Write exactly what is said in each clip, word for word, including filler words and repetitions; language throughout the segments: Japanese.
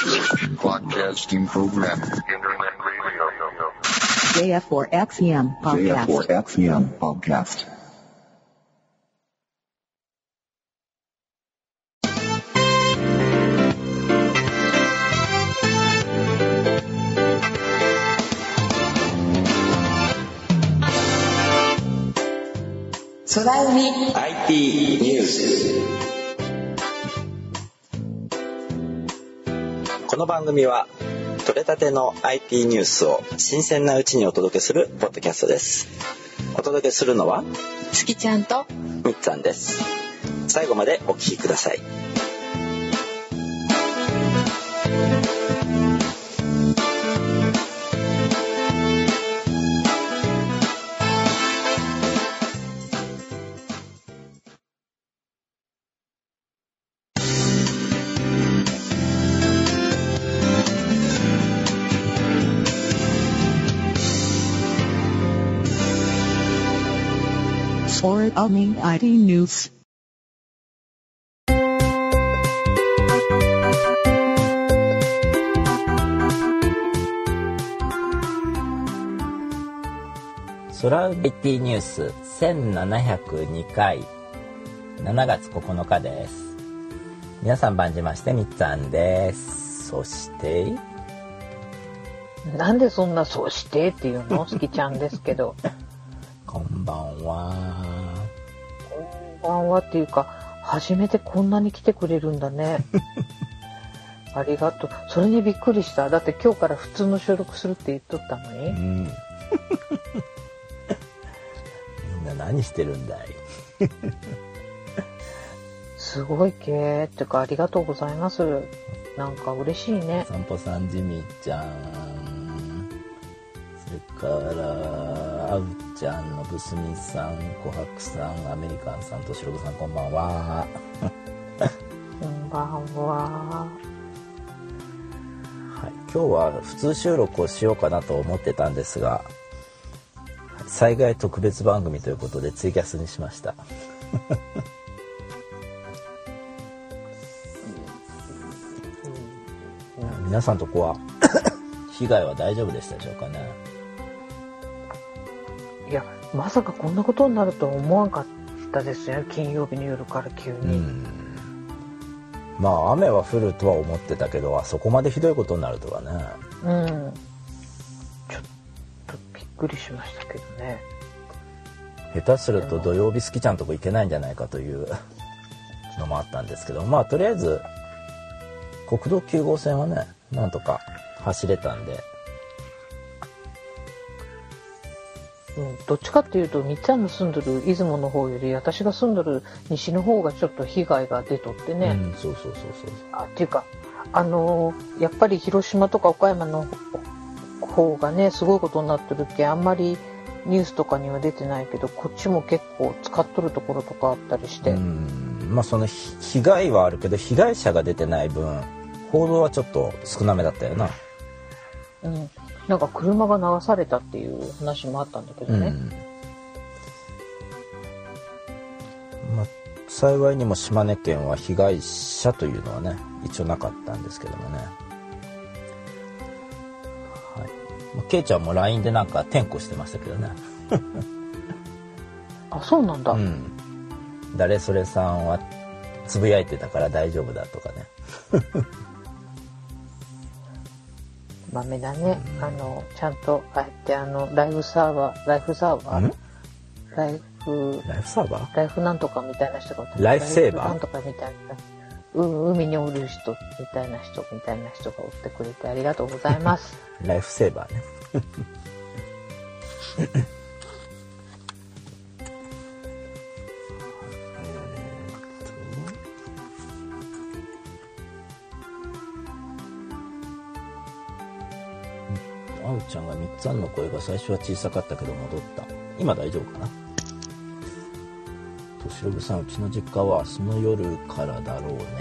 Broadcasting program. Internet radio. ジェイエフフォーエックスエムpodcast. ジェイエフフォーエックスエム podcast. Soda Umi アイティー ニュース。この番組は取れたての アイティー ニュースを新鮮なうちにお届けするポッドキャストです。お届けするのは月ちゃんとみっつぁんです。最後までお聞きください。 Soda Umi アイティー ニュース。 ソラウミ アイティー ニュースせんななひゃくにかい、しちがつここのかです。皆さん晩じましてみっつぁんです。そしてなんでそんなそうしてっていうの好きちゃんですけどこんばんは。 こんばんはっていうか初めてこんなに来てくれるんだねありがとう。それにびっくりした。だって今日から普通の収録するって言っとったのに、うん、 みんな何してるんだいすごいけーってかありがとうございます。なんか嬉しいね。 散歩さん、ジミーちゃん、それからあうちゃんのぶすみさん、こはくさん、アメリカンさんとしろぶさん、こんばんはこんばんは。 はい、今日は普通収録をしようかなと思ってたんですが、災害特別番組ということでツイキャスにしました皆さんとこは被害は大丈夫でしたでしょうかね。 いやまさかこんなことになるとは思わんかったですよ。金曜日の夜から急に、うん、 まあ雨は降るとは思ってたけど、あそこまでひどいことになるとはね、 うん、ちょっとびっくりしましたけどね。 下手すると土曜日好きちゃんとこ行けないんじゃないかというのもあったんですけど、まあとりあえず国道きゅうごうせんはねなんとか走れたんで、 うん、どっちかっていうとみっちゃんの住んでる出雲の方より私が住んでる西の方がちょっと被害が出とってね、 うん、そうそうそうそう。 あっていうかあのー、やっぱり広島とか岡山の方がねすごいことになってるっけ、あんまりニュースとかには出てないけどこっちも結構使っとるところとかあったりして、うん、 まあその被害はあるけど被害者が出てない分報道はちょっと少なめだったよな。 うん、なんか車が流されたっていう話もあったんだけどね、うんまあ、幸いにも島根県は被害者というのはね一応なかったんですけどもね、はいまあ、ケイちゃんも ライン でなんか転校してましたけどねあ、そうなんだ、うん、 誰それさんはつぶやいてたから大丈夫だとかね豆だね、うん、あのちゃんとああやってあのライフサーバーライフサーバーライフライフサーバーライフなんとかみたいな人がライフセーバーなんとかみたいな、うん、海におる人みたいな人みたいな人がおってくれてありがとうございますライフセーバーねあうちゃんがみっつぁんの声が最初は小さかったけど戻った。今大丈夫かな。としろぶさん、うちの実家は明日の夜からだろうね。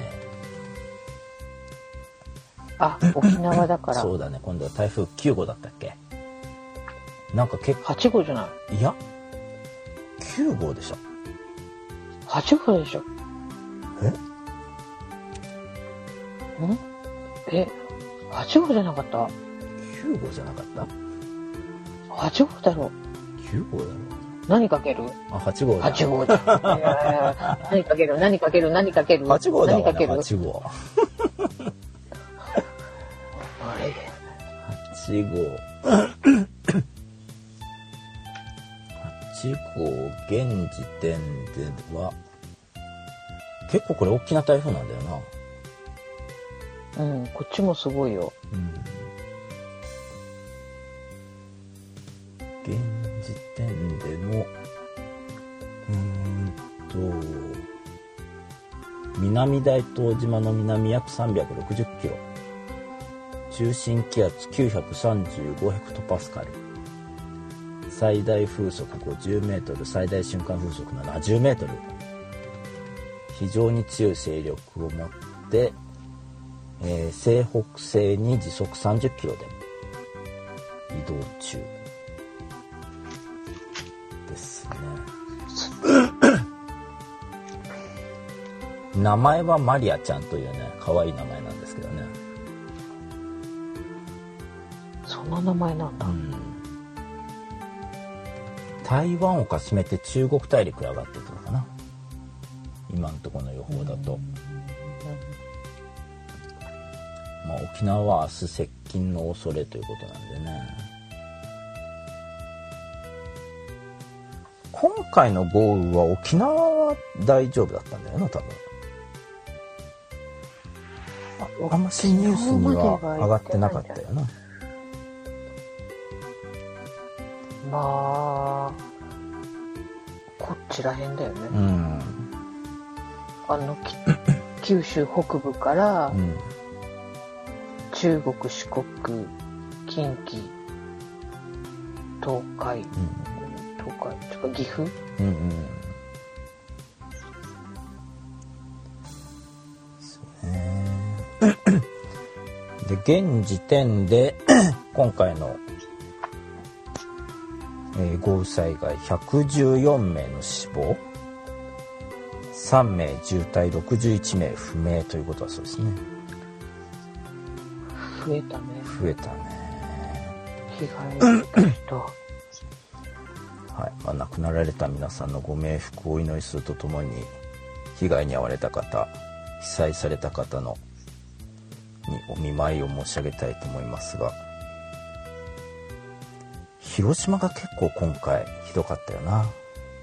あ、沖縄だからそうだね。今度は台風きゅうごうだったっけ。なんか結構はちごうじゃない。 いやきゅうごうでしょ。 はちごうでしょ。 えんえはち号じゃなかった？ きゅう号じゃなかった？ はち号だろ。 きゅう号だろ。 何かける？ あ、はち号だ。 はち号だ。いやいや何かける？何かける？何かける？ はち号だわ、ね、 何かける？ はち号。 あれ？ はち号。はち号、現時点では、結構これ大きな台風なんだよな。 うん、こっちもすごいよ。 うん、現時点でのうーんと南大東島の南約さんびゃくろくじゅっキロ、中心気圧きゅうひゃくさんじゅうごヘクトパスカル、最大風速ごじゅうメートル、最大瞬間風速ななじゅうメートル、非常に強い勢力を持って、えー、西北西に時速さんじゅっキロで移動中ですね。名前はマリアちゃんというね、可愛い名前なんですけどね。 そんな名前なんだ。うん、 台湾をかすめて中国大陸へ上がっていくのかな、今のところの予報だと。まあ、沖縄は明日接近の恐れということなんでね。今回の豪雨は沖縄は大丈夫だったんだよな、多分。あんましニュースには上がってなかったよな。 まあこっちらへんだよね。うん、あの九州北部から、うん、中国、四国、近畿、東海、うん、東海とか岐阜、うんうん、 そうね。で、現時点で今回の、えー、豪雨災害ひゃくじゅうよんめいの死亡、さんめい重体、ろくじゅういちめい不明ということはそうですね。 増えたね。 増えたね。 被害を受けた人。はい、 まあ、亡くなられた皆さんのご冥福をお祈りするとともに、被害に遭われた方、被災された方のにお見舞いを申し上げたいと思いますが、広島が結構今回ひどかったよな。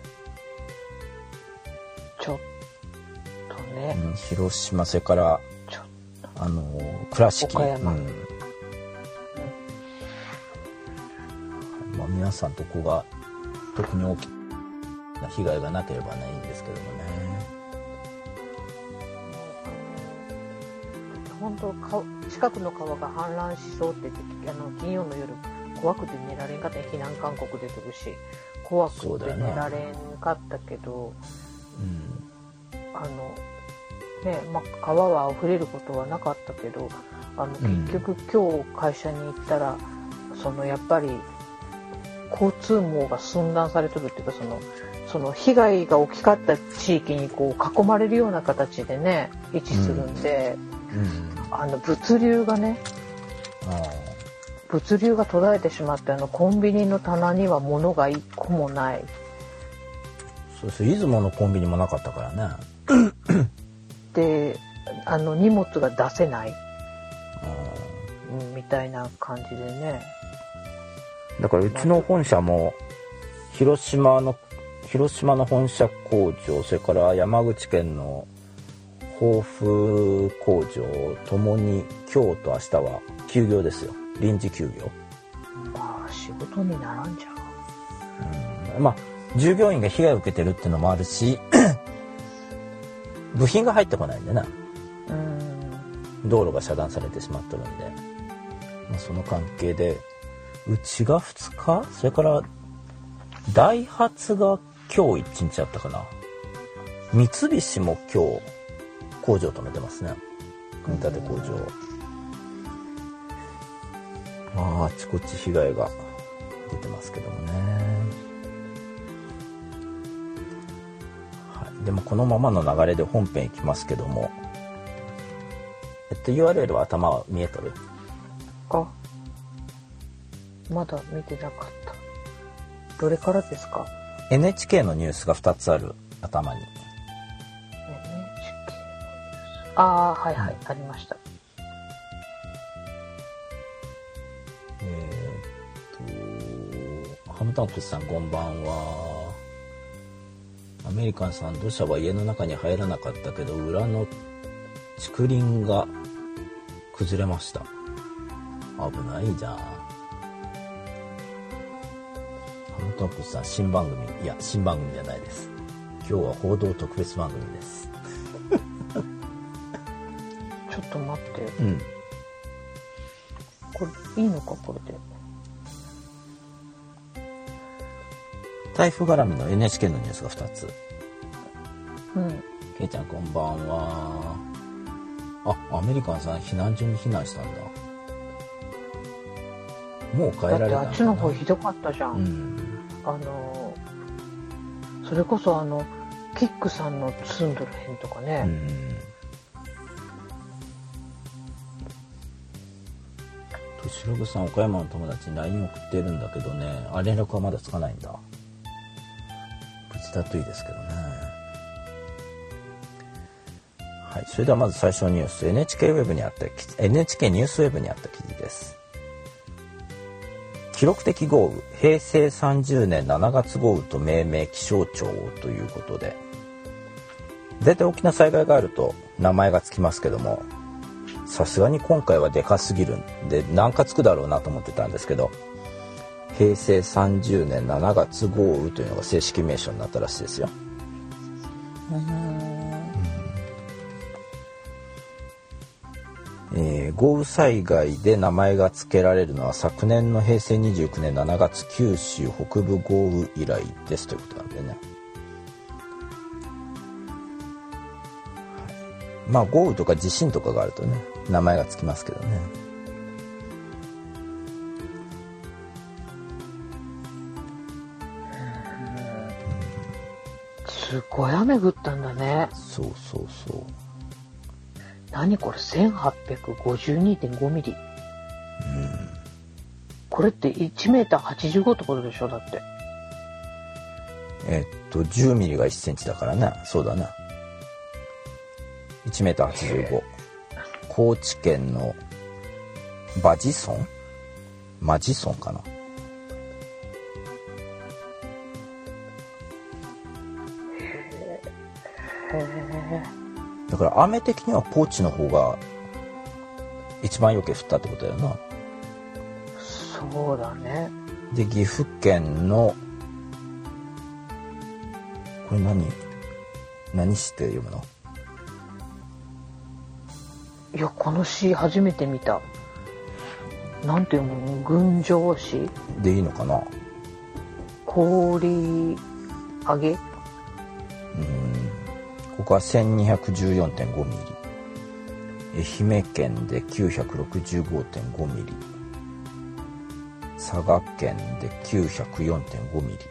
ちょっとね。 うん、広島、それからあの倉敷、 岡山、うんまあ、皆さんとこが特に大きな被害がなければねいいんですけどもね。 本当か近くの川が氾濫しそうって言ってあの金曜の夜怖くて寝られんかった、避難勧告出てるし怖くて寝られんかったけど、うん、あのねまあ、川は溢れることはなかったけど、あの結局今日会社に行ったら、うん、そのやっぱり交通網が寸断されてるっていうか、そのその被害が大きかった地域にこう囲まれるような形でね位置するんで、うんうん、あの物流がね物流が途絶えてしまって、あのコンビニの棚には物が一個もない。 そうそう、出雲のコンビニもなかったからね。 で、あの荷物が出せない、うん、みたいな感じでね。 だからうちの本社も広島の広島の本社工場、それから山口県の防府工場ともに今日と明日は休業ですよ。臨時休業。 まあ仕事にならんじゃん。うん、まあ従業員が被害を受けてるっていうのもあるし部品が入ってこないんでな、うん、道路が遮断されてしまってるんで、まあ、その関係でうちがふつか、それからダイハツが今日いちにちあったかな、三菱も今日工場止めてますね、組み立て工場。まああちこち被害が出てますけどもね。でもこのままの流れで本編いきますけども、えっと ユーアールエル は頭は見えとる？ か。まだ見てなかった。どれからですか？ エヌエイチケー のニュースがふたつある、頭に。 エヌエイチケー ああ、はいはい、ありました。 えー、っと、ハムタンクスさんこんばんは。アメリカンさん、土砂は家の中に入らなかったけど、裏の竹林が崩れました。危ないじゃん。ハムタンクスさん、新番組。いや、新番組じゃないです。今日は報道特別番組です。 ちょっと待って。 うん。 これ、いいのか、これで。 台風絡みの エヌエイチケー のニュースがふたつ。 うん。 けいちゃんこんばんは。あ、アメリカンさん避難所に避難したんだ。もう帰られたんだな。 だってあっちの方ひどかったじゃん。 うん、 あの、それこそあの、キックさんの住んどる辺とかね。 うんとしろぶさん、岡山の友達に ライン 送ってるんだけどね、あ、連絡はまだつかないんだ。無事だといいですけどね。はい、それではまず最初のニュース、 エヌエイチケー ウェブにあった エヌエイチケー ニュースウェブにあった記事です。記録的豪雨、平成さんじゅうねんしちがつ豪雨と命名気象庁ということで、大体大きな災害があると名前がつきますけども、さすがに今回はでかすぎるんで何かつくだろうなと思ってたんですけど、平成さんじゅうねんしちがつ豪雨というのが正式名称になったらしいですよ。えー、豪雨災害で名前が付けられるのは昨年の平成にじゅうきゅうねんしちがつ九州北部豪雨以来ですということなんでね、はい、まあ豪雨とか地震とかがあるとね名前が付きますけどね。 すごい雨降ったんだね。 そうそうそう。 何これ せんはっぴゃくごじゅうにてんご ミリ、うん、これっていちメーターはちじゅうごってことでしょ。だってえっとじゅうミリがいちセンチだからね。そうだな、いちメーターはちじゅうご。高知県の馬地村馬地村かな。 へえ。 だから雨的には高知の方が一番よく降ったってことだよな。 そうだね。 で岐阜県のこれ何何市って読むの？ いやこの市初めて見た。なんていうの？群青市でいいのかな。 氷上げ。 うんここは せんにひゃくじゅうよんてんご ミリ、愛媛県で きゅうひゃくろくじゅうごてんご ミリ、佐賀県で きゅうひゃくよんてんご ミリ、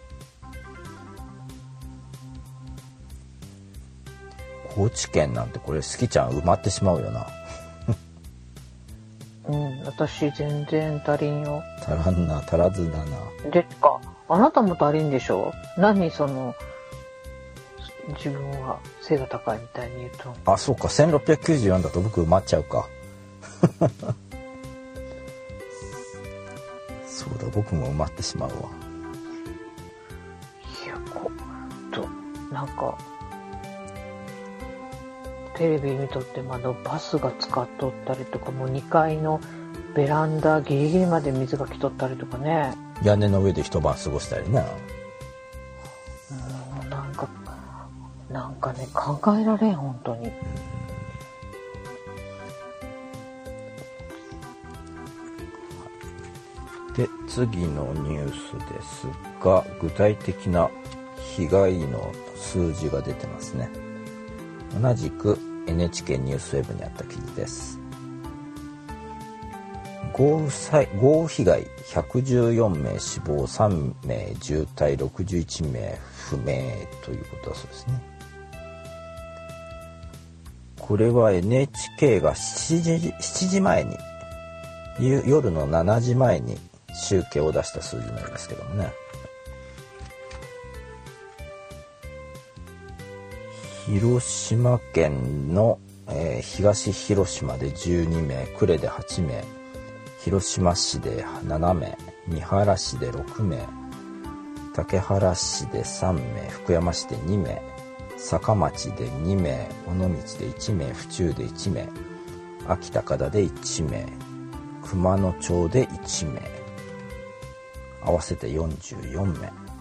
高知県なんてこれ好きちゃん埋まってしまうよな。 うん私全然足りんよ。 足らんな、足らずだな。 でかあなたも足りんでしょ。何その自分は背が高いみたいに言うと。 あ、そうか、せんろっぴゃくきゅうじゅうよんだと僕埋まっちゃうか。そうだ、僕も埋まってしまうわ。 いや、こうとなんかテレビ見とってもあのバスが使っとったりとか、もうにかいのベランダギリギリまで水が来とったりとかね。 屋根の上で一晩過ごしたりね。 うん、なんかなんかね考えられん本当に。 で次のニュースですが、具体的な被害の数字が出てますね。同じく エヌエイチケー ニュースウェブにあった記事です。豪雨災豪雨被害ひゃくじゅうよんめい死亡、さんめい重体、ろくじゅういちめい不明ということだそうですね。これは エヌエイチケー がしちじ、しちじまえにゆ夜のしちじまえに集計を出した数字なんですけどもね。広島県の、えー東広島でじゅうにめい、呉ではちめい、広島市でななめい、三原市でろくめい、竹原市でさんめい、福山市でにめい、坂町でにめい、尾道でいちめい、府中でいちめい、秋高田でいちめい、熊野町でいちめい、合わせてよんじゅうよんめい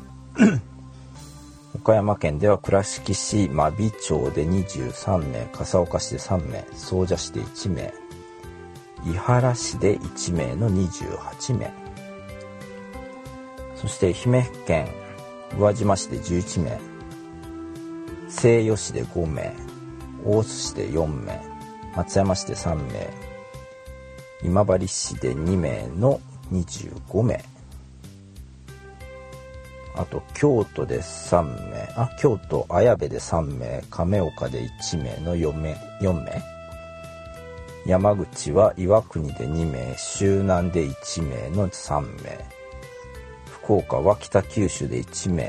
岡山県では倉敷市真備町でにじゅうさんめい、笠岡市でさんめい、総社市でいちめい、伊原市でいちめいのにじゅうはちめい、そして愛媛県宇和島市でじゅういちめい、西予市でごめい、大洲市でよんめい、松山市でさんめい、今治市でにめいのにじゅうごめい、あと京都でさんめい、あ京都綾部でさんめい、亀岡でいちめいのよんめい、よんめい、山口は岩国でにめい、周南でいちめいのさんめい、福岡は北九州でいちめい、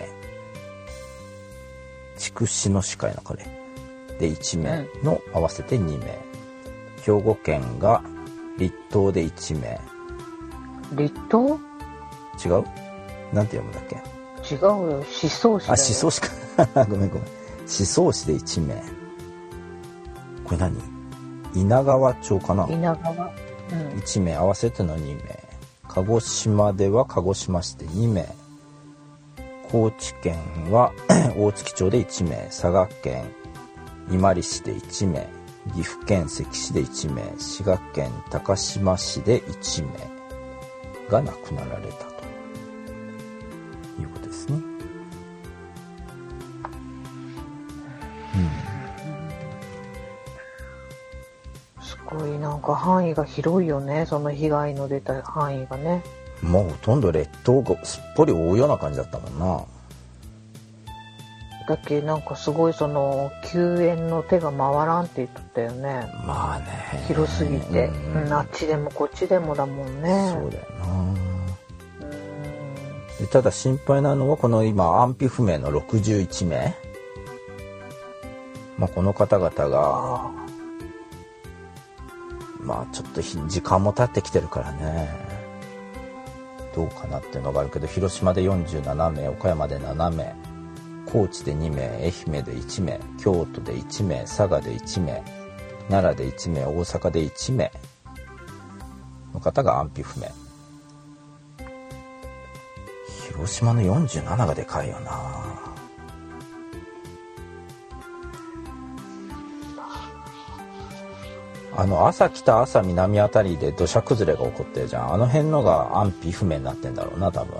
筑紫野市会のカレーでいちめいの合わせてにめい、兵庫県が立東でいちめい、 立東？ 違う？なんて読むんだっけ？ 違うよ、思想市だよ。 あ、思想市かごめんごめん、思想市でいちめい、これ何？稲川町かな？ 稲川、うん、 いちめい合わせてのにめい、鹿児島では鹿児島市でにめい、高知県は大月町でいちめい、佐賀県伊万里市でいちめい、岐阜県関市でいちめい、滋賀県高島市でいちめいが亡くなられたということですね。 すごいなんか範囲が広いよね、その被害の出た範囲がね。 もうほとんど列島がすっぽり覆うような感じだったもんな。 だっけなんかすごいその救援の手が回らんって言っとったよね。 まあね、 広すぎて、 うんうん、あっちでもこっちでもだもんね。 そうだよな。でただ心配なのはこの今安否不明のろくじゅういちめい、まあ、この方々がまあちょっと時間も経ってきてるからね、どうかなっていうのがあるけど、広島でよんじゅうななめい、岡山でななめい、高知でにめい、愛媛でいちめい、京都でいちめい、佐賀でいちめい、奈良でいちめい、大阪でいちめいの方が安否不明。広島のよんじゅうなながでかいよな。あの朝北朝南あたりで土砂崩れが起こってるじゃん。あの辺のが安否不明になってんだろうな多分。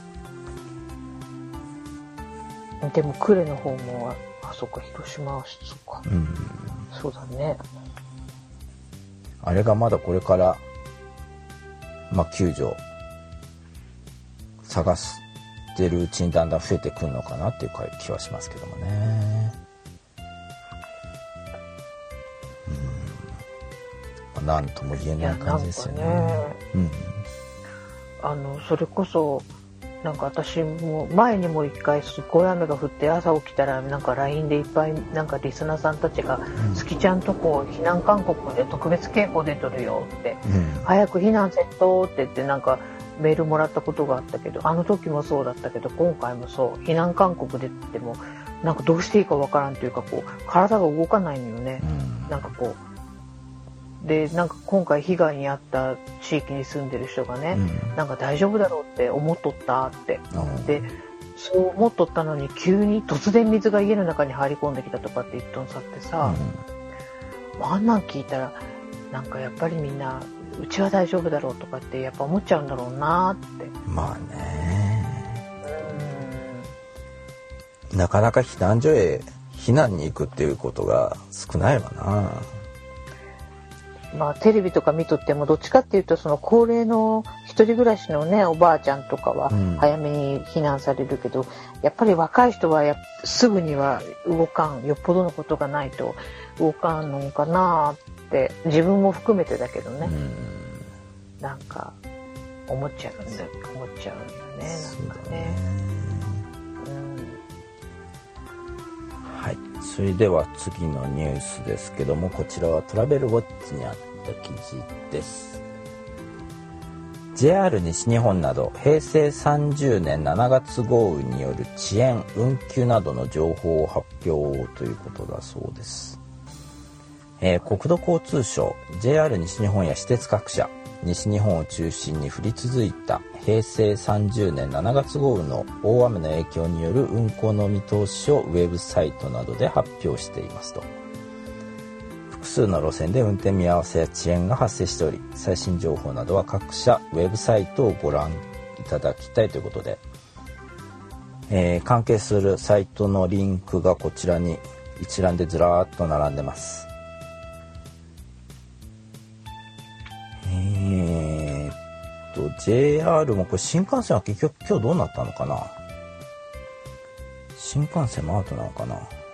でも呉の方もあそっか、広島はそうか、うん、そうだね。 あれがまだこれからまあ救助探してるうちにだんだん増えてくるのかなっていう気はしますけどもね。うん、なんとも言えない感じですよね。 ね、うん、あのそれこそなんか私も前にも一回すごい雨が降って朝起きたらなんか ライン でいっぱいなんかリスナーさんたちが「すきちゃんとこ避難勧告で特別警報出とるよ」って、うん、早く避難せんとって言ってなんかメールもらったことがあったけど、あの時もそうだったけど今回もそう、避難勧告出てもなんかどうしていいかわからんというか、こう体が動かないのよね、うん、なんかこうでなんか今回被害に遭った地域に住んでる人がね、うん、なんか大丈夫だろうって思っとったって、うん、でそう思っとったのに急に突然水が家の中に入り込んできたとかって言っとんさってさ、うん、あんなん聞いたらなんかやっぱりみんなうちは大丈夫だろうとかってやっぱ思っちゃうんだろうなって。 まあね、うん、なかなか避難所へ避難に行くっていうことが少ないわな。 まあテレビとか見とってもどっちかっていうとその高齢の一人暮らしのねおばあちゃんとかは早めに避難されるけど、うん、やっぱり若い人はやすぐには動かん、よっぽどのことがないと動かんのかなって、自分も含めてだけどね。 なんか思っちゃうんだ思っちゃうんだねなんかね。 はい、それでは次のニュースですけども、こちらはトラベルウォッチにあった記事です。 ジェイアール 西日本など平成さんじゅうねんしちがつ豪雨による遅延運休などの情報を発表ということだそうです。えー、国土交通省 ジェイアール 西日本や私鉄各社、西日本を中心に降り続いた平成さんじゅうねんしちがつ豪雨の大雨の影響による運行の見通しをウェブサイトなどで発表していますと。複数の路線で運転見合わせや遅延が発生しており、最新情報などは各社ウェブサイトをご覧いただきたいということで、えー、関係するサイトのリンクがこちらに一覧でずらーっと並んでます。えー、っと ジェイアール もこれ新幹線は結局今日どうなったのかな。新幹線もアウトなのかな。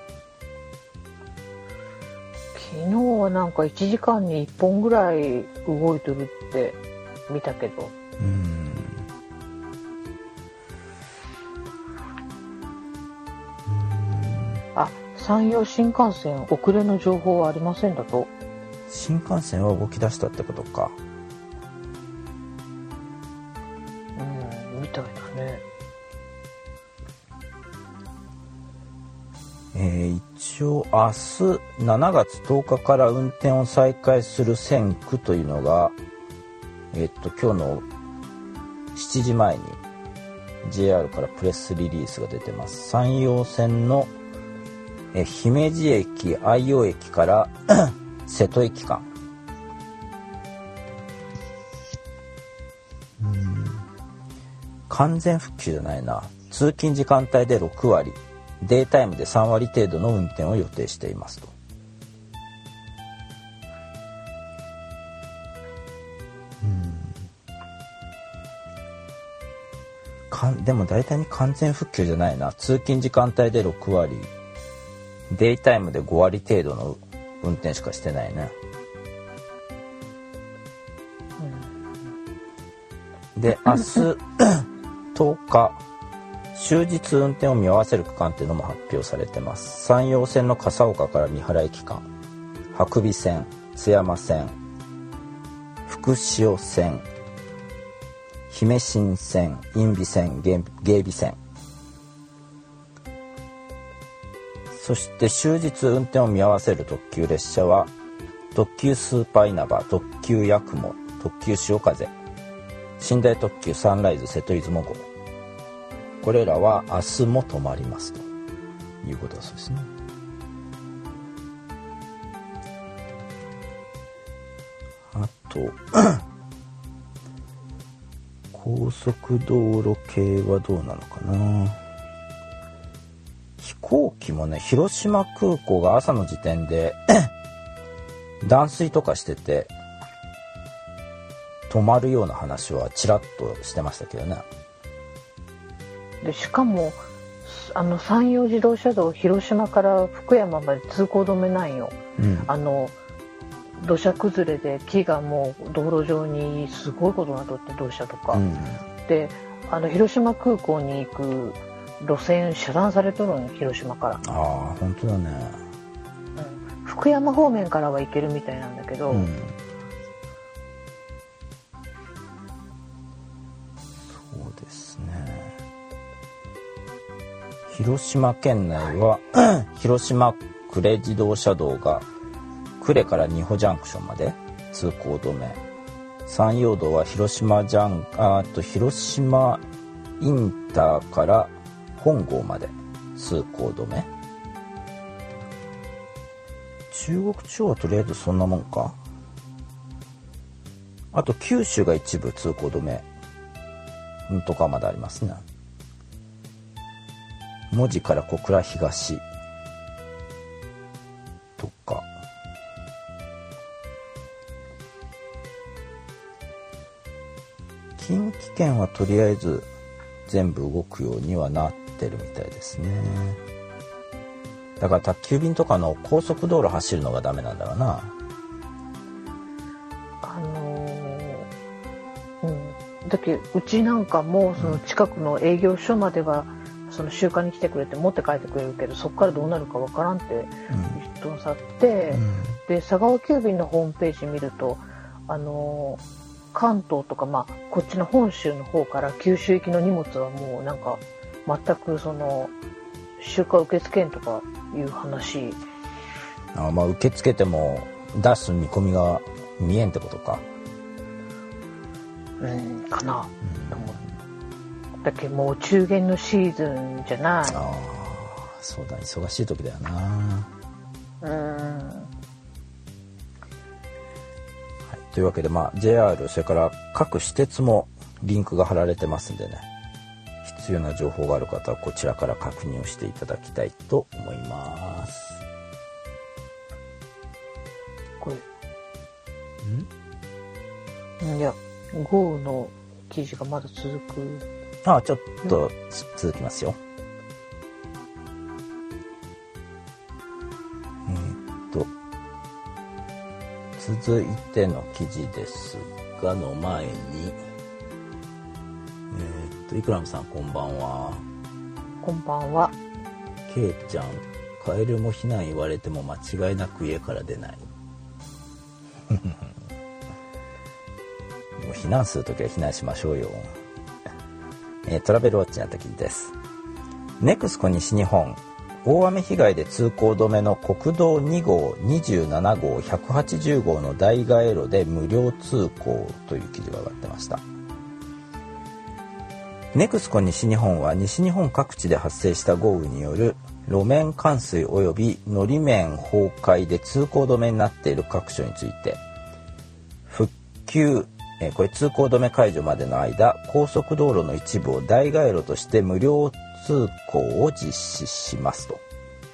昨日はなんかいちじかんにいっぽんぐらい動いてるって見たけど、 うーんあ、山陽新幹線遅れの情報はありませんだと。 新幹線は動き出したってことか。 うん、みたいだね。 えー、一応明日しちがつとおかから運転を再開する線区というのが、えー、っと今日のしちじまえに ジェイアール からプレスリリースが出てます。山陽線のえ姫路駅愛陽駅から瀬戸駅間、うーん完全復旧じゃないな。通勤時間帯でろくわり、デイタイムでさんわり程度の運転を予定していますと。うーんかんでも大体に完全復旧じゃないな。通勤時間帯でろくわり、デイタイムでごわり程度の運転しかしてないね。うん、で明日とおか終日運転を見合わせる区間っていうのも発表されてます。山陽線の笠岡から三原駅間、白尾線、津山線、福塩線、姫新線、因美線、芸備線、そして終日運転を見合わせる特急列車は特急スーパー稲葉、特急やくも、特急潮風、寝台特急サンライズ瀬戸出雲号、これらは明日も止まりますということだそうですね。あと高速道路系はどうなのかな。飛行機もね、広島空港が朝の時点で断水とかしてて止まるような話はちらっとしてましたけどね。 でしかもあの山陽自動車道広島から福山まで通行止めないよ、うん、あの土砂崩れで木がもう道路上にすごいことになっとって、土砂とか、うん、であの広島空港に行く路線遮断されとるの、広島から。 ああ本当だね、 うん、福山方面からは行けるみたいなんだけど、うん、 そうですね。広島県内は広島呉自動車道が呉から仁保ジャンクションまで通行止め、山陽道は広島ジャンあと広島インターから本郷まで通行止め。中国地方はとりあえずそんなもんか。あと九州が一部通行止めんとかまだありますね。門司から小倉東とか、近畿圏はとりあえず全部動くようにはなってるみたいですね。だから宅急便とかの高速道路走るのがダメなんだろうな。 あのだけうちなんかもその近くの営業所まではその集荷に来てくれて持って帰ってくれるけど、そこからどうなるかわからんって言っとさって、うん、で佐川急便のホームページ見ると、あの関東とか、まあ、こっちの本州の方から九州行きの荷物はもうなんか全くその集荷受け付けんとかいう話。 あ、まあ、受け付けても出す見込みが見えんってことか。 うんかな、うん、だけどもう中元のシーズンじゃない。 ああ、そうだ、忙しい時だよな。 うん、はい、 というわけで、まあ、ジェイアール それから各私鉄もリンクが貼られてますんでね、必要な情報がある方はこちらから確認をしていただきたいと思います。 これんいや豪雨の記事がまだ続く。 ああ、ちょっと続きますよ。えー、っと続いての記事ですがの前に、えー、っとイクラムさんこんばんは。 こんばんは。 ケイちゃん、カエルも避難言われても間違いなく家から出ない。避難するときは避難しましょうよ。えー、トラベルウォッチにあった記事です。ネクスコ西日本、大雨被害で通行止めの国道に号、にじゅうなな号、ひゃくはちじゅう号の大街路で無料通行という記事が上がってました。ネクスコ西日本は西日本各地で発生した豪雨による路面冠水及びのり面崩壊で通行止めになっている各所について、復旧、えこれ通行止め解除までの間、高速道路の一部を大街路として無料通行を実施しますと。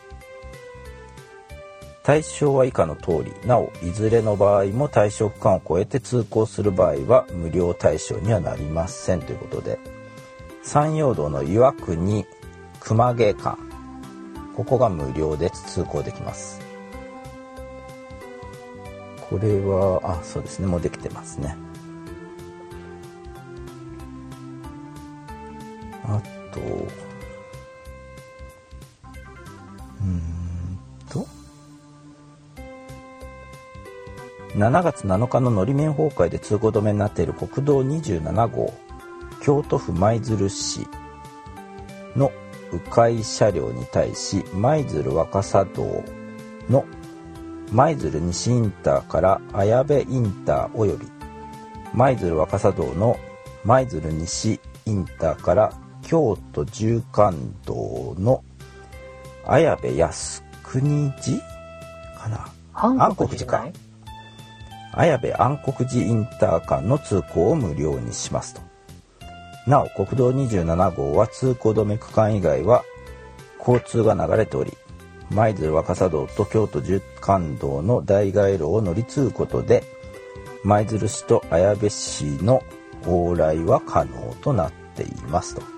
対象は以下の通り、なおいずれの場合も対象区間を超えて通行する場合は無料対象にはなりませんということで、山陽道の岩国熊毛間、ここが無料で通行できます。これはあそうですね、もうできてますね。あとうーんとしちがつなのかののり面崩壊で通行止めになっている国道にじゅうなな号、京都府舞鶴市の迂回車両に対し、舞鶴若狭道の舞鶴西インターから綾部インターおよび舞鶴若狭道の舞鶴西インターから京都縦貫道の綾部靖国寺かな、 安国寺か、 綾部安国寺インター間の通行を無料にしますと。なお国道にじゅうなな号は通行止め区間以外は交通が流れており、舞鶴若狭道と京都縦貫道の大街路を乗り継ぐことで舞鶴市と綾部市の往来は可能となっていますと。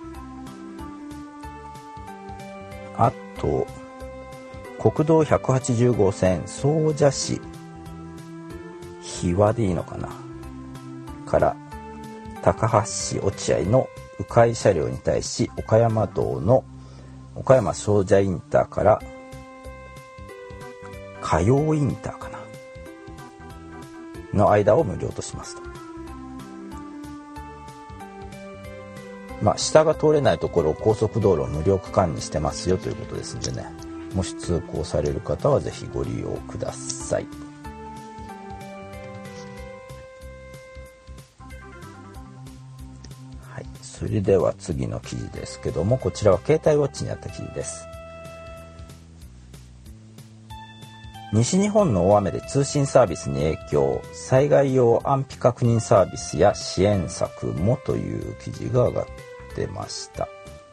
あと国道ひゃくはちじゅう号線総社市日和でいいのかなから高橋市落合の迂回車両に対し、岡山道の岡山総社インターから加陽インターかなの間を無料としますと。まあ下が通れないところを高速道路を無料区間にしてますよということですのでね、もし通行される方はぜひご利用ください。はい、それでは次の記事ですけども、こちらは携帯ウォッチにあった記事です。西日本の大雨で通信サービスに影響、災害用安否確認サービスや支援策もという記事が上がってました。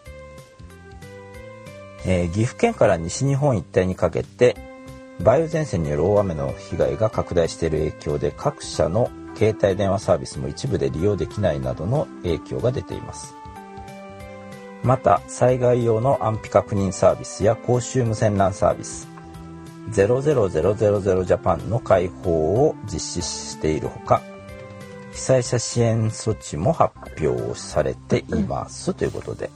えー、岐阜県から西日本一帯にかけて梅雨前線による大雨の被害が拡大している影響で、各社の携帯電話サービスも一部で利用できないなどの影響が出ています。また災害用の安否確認サービスや公衆無線 ラン サービスゼロゼロゼロゼロゼロジャパンの開放を実施しているほか、 被災者支援措置も発表されています、うん、ということで、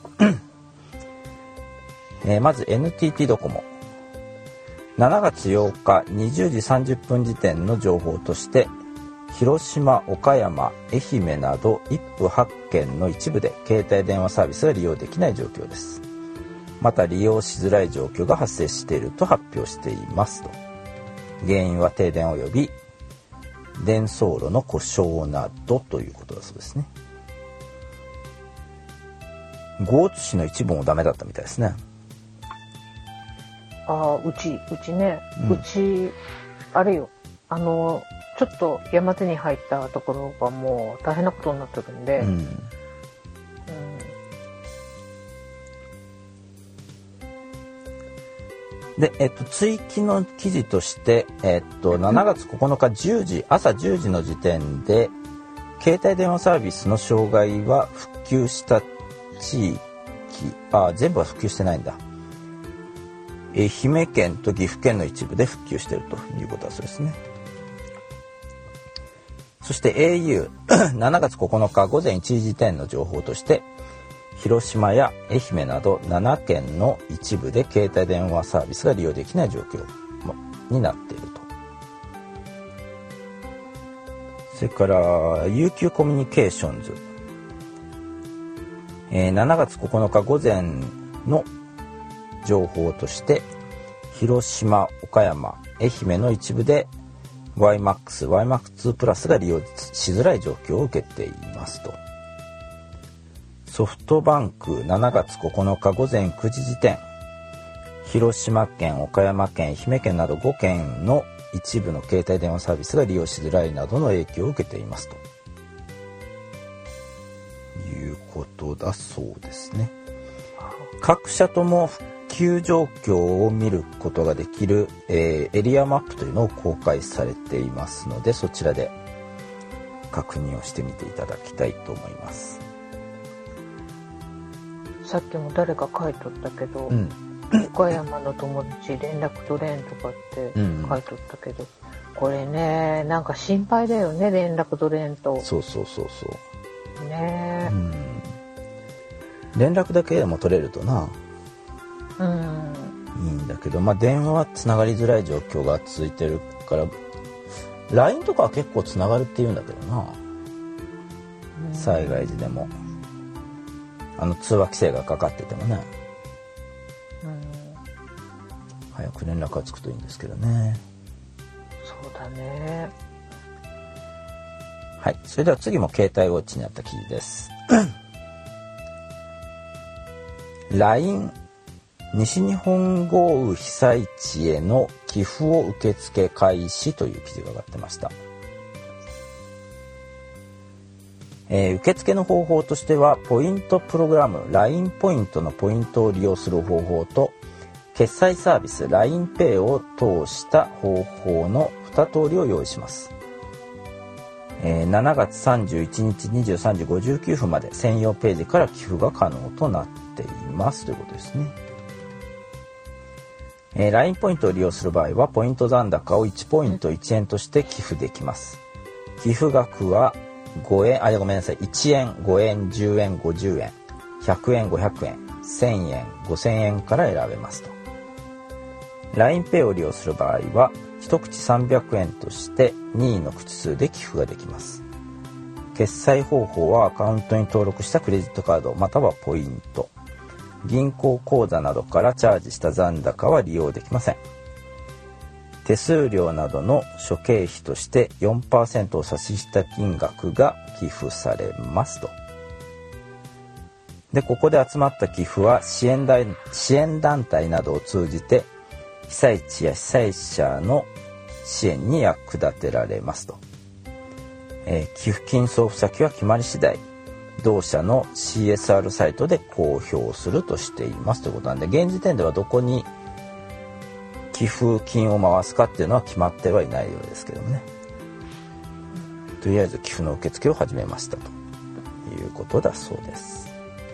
えー、まず エヌティーティー ドコモしちがつようかにじゅうじさんじゅっぷん時点の情報として、広島、岡山、愛媛などいっぷはちけんの一部で携帯電話サービスが利用できない状況です。また利用しづらい状況が発生していると発表していますと。原因は停電及び伝送路の故障などということだそうですね。江津市の一部もダメだったみたいですね。 ああ、うち、うちね、 うん、 うち、あれよ、あの、ちょっと山手に入ったところがもう大変なことになってるんで、うんうん、 で、えっと、追記の記事として、えっと、しちがつここのかじゅうじ、朝じゅうじの時点で、携帯電話サービスの障害は復旧した地域、あ、全部は復旧してないんだ。愛媛県と岐阜県の一部で復旧しているということだそうですね。そして エーユー、しちがつここのかごぜんいちじ時点の情報として、広島や愛媛などななけんの一部で携帯電話サービスが利用できない状況になっていると。それから ユーキュー コミュニケーションズ、えー、しちがつここのかごぜんの情報として、広島、岡山、愛媛の一部で ワイマックス、ワイマックスツー プラスが利用しづらい状況を受けていますと。ソフトバンクしちがつここのかごぜんくじ時点、広島県、岡山県、愛媛県などごけんの一部の携帯電話サービスが利用しづらいなどの影響を受けていますということだそうですね。各社とも復旧状況を見ることができる、えー、エリアマップというのを公開されていますので、そちらで確認をしてみていただきたいと思います。 さっきも誰か書いとったけど、うん、岡山の友達連絡取れんとかって書いとったけど、うん、これね、なんか心配だよね、連絡取れんと。 そうそうそうそうねえ、うん、 連絡だけでも取れるとな、 うん、 いいんだけど、まあ電話はつながりづらい状況が続いてるから、 ライン とかは結構つながるっていうんだけどな、うん、災害時でもあの通話規制がかかっててもね、うん、早く連絡がつくといいんですけどね。 そうだね。 はい、それでは次も携帯ウォッチにあった記事です。ライン 西日本豪雨被災地への寄付を受付開始という記事が上がってました。えー、受付の方法としては、ポイントプログラム ライン ポイントのポイントを利用する方法と、決済サービス ラインペイ を通した方法のに通りを用意します。えー、しちがつさんじゅういちにちにじゅうさんじごじゅうきゅうふんまで専用ページから寄付が可能となっていますということですね。えー、ライン ポイントを利用する場合は、ポイント残高をいちポイントいちえんとして寄付できます。寄付額はごえん、あ、ごめんなさい、いちえん、ごえん、じゅうえん、ごじゅうえん、ひゃくえん、ごひゃくえん、せんえん、ごせんえんから選べますと。ラインペイ を利用する場合は、一口さんびゃくえんとして任意の口数で寄付ができます。決済方法はアカウントに登録したクレジットカードまたはポイント、銀行口座などからチャージした残高は利用できません。手数料などの諸経費として よんパーセント を差しした金額が寄付されますと。で、ここで集まった寄付は支援団、支援団体などを通じて被災地や被災者の支援に役立てられますと。えー、寄付金送付先は決まり次第同社の シーエスアール サイトで公表するとしていますということなんで、現時点ではどこに寄付金を回すかっていうのは決まってはいないようですけどね。とりあえず寄付の受付を始めましたということだそうです。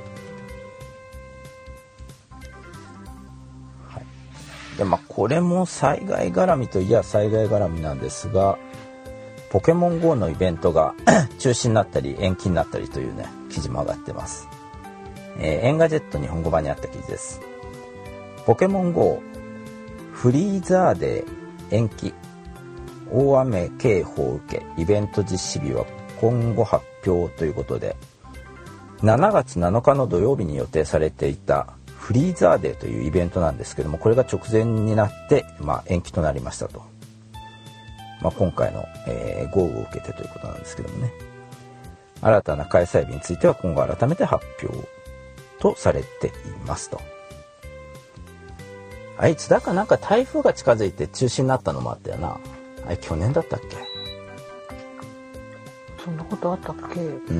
はい。で、まあこれも災害絡みといや災害絡みなんですが、 ポケモン ゴー のイベントが中止になったり延期になったりというね記事も上がってます。えー、エンガジェット日本語版にあった記事です。ポケモン ゴー フリーザーデー延期、大雨警報を受けイベント実施日は今後発表ということで、しちがつなのかの土曜日に予定されていたフリーザーデーというイベントなんですけども、これが直前になって、まあ、延期となりましたと。まあ、今回の、えー、豪雨を受けてということなんですけどもね、新たな開催日については今後改めて発表とされていますと。あいつだかなんか台風が近づいて中止になったのもあったよな。あれ去年だったっけ？ そんなことあったっけ？ うん。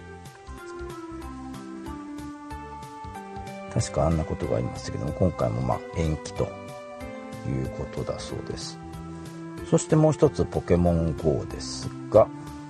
確かあんなことがありましたけども、今回もまあ延期ということだそうです。そしてもう一つポケモン ゴー ですが、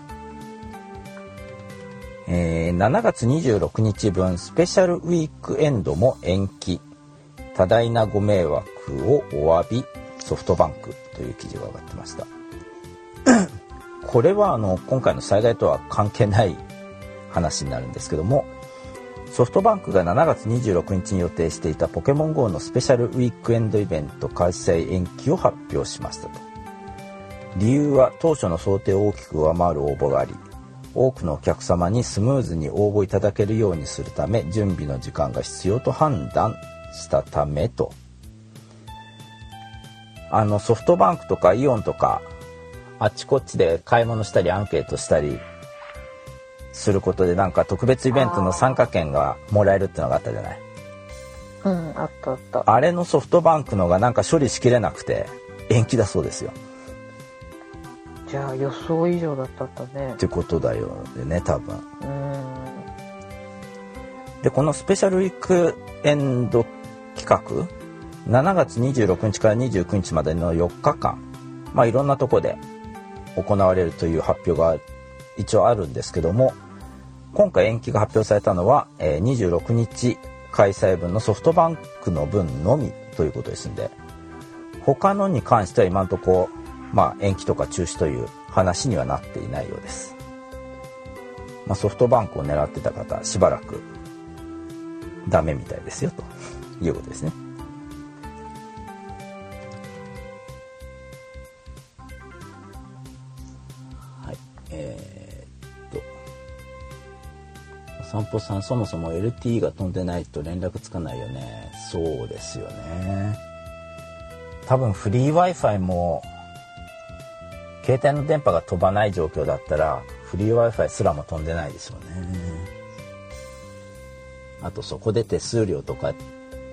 えー、しちがつにじゅうろくにちぶんスペシャルウィークエンドも延期、多大なご迷惑をお詫びソフトバンクという記事が上がってました。これはあの今回の災害とは関係ない話になるんですけども、ソフトバンクがしちがつにじゅうろくにちに予定していたポケモン ゴー のスペシャルウィークエンドイベント開催延期を発表しましたと。理由は当初の想定を大きく上回る応募があり、多くのお客様にスムーズに応募いただけるようにするため準備の時間が必要と判断したためと。あのソフトバンクとかイオンとかあっちこっちで買い物したりアンケートしたりすることで、なんか特別イベントの参加券がもらえるってのがあったじゃない。 うん、あったあった。 あれのソフトバンクのがなんか処理しきれなくて延期だそうですよ。 じゃあ予想以上だったんだね。 ってことだよね、多分。 うん。 でこのスペシャルウィークエンド企画、しちがつにじゅうろくにちからにじゅうくにちまでのよっかかん、まあいろんなとこで行われるという発表が一応あるんですけども、今回延期が発表されたのは、えー、にじゅうろくにち開催分のソフトバンクの分のみということですんで、他のに関しては今のところまあ延期とか中止という話にはなっていないようです。まあ、ソフトバンクを狙ってた方しばらくダメみたいですよということですね。はい、えー、っと散歩さん、そもそも エルティー が飛んでないと連絡つかないよね。そうですよね。多分フリー Wi-Fi も携帯の電波が飛ばない状況だったらフリー Wi-Fi すらも飛んでないですよね。あとそこで手数料とか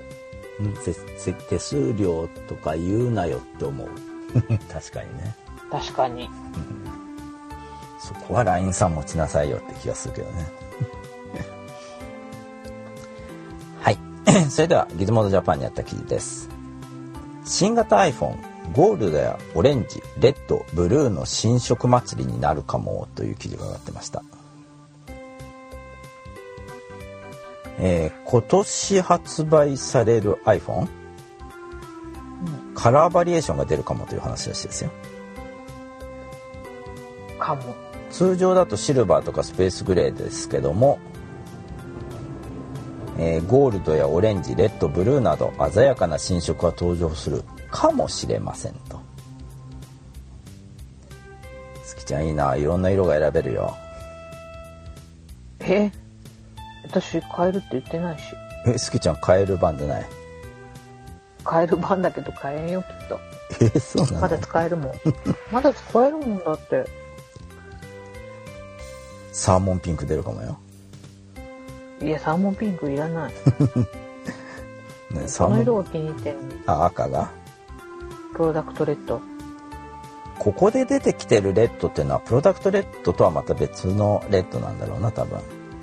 手数料とか言うなよって思う。確かにね。 確かに。 そこは ライン さん持ちなさいよって気がするけどね。はい。それではギズモードジャパンにあった記事です。新型 iPhoneゴールドやオレンジ、レッド、ブルーの新色祭りになるかもという記事が上がってました。えー、今年発売される iPhone、うん、カラーバリエーションが出るかもという話らしいですよ。 かも。 通常だとシルバーとかスペースグレーですけども、えー、ゴールドやオレンジ、レッド、ブルーなど鮮やかな新色が登場するかもしれませんと。すきちゃんいいな、いろんな色が選べるよ。 え、私買えるって言ってないし。 え、すきちゃん買える版じゃない？ 買える版だけど買えんよきっと。 え、そうなの？ まだ使えるもん。まだ使えるもんだって。 サーモンピンク出るかもよ。 いや、サーモンピンクいらない。 ね、 この色が気に入ってるの。 あ、赤がプロダクトレッド。 ここで出てきてるレッドっていうのはプロダクトレッドとはまた別のレッドなんだろうな、多分。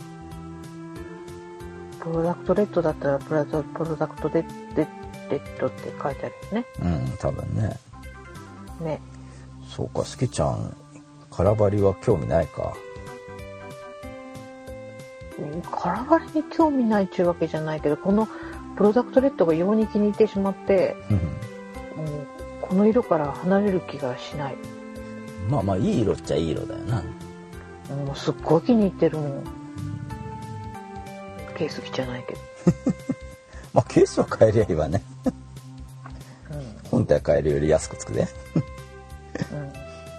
プロダクトレッドだったらプロダプロダクトレッレッドって書いてあるよね。 うん、多分ね。 ね。 そうか、すきちゃんカラバリは興味ないか。 カラバリに興味ないっていうわけじゃないけど、このプロダクトレッドが異様に気に入ってしまって、もうこの色から離れる気がしない。 まあまあいい色っちゃいい色だよな。 もうすっごい気に入ってるもん。ケース汚いけど。 まあケースは変えりゃいいわね。 うん、 本体変えるより安くつくで。 うん、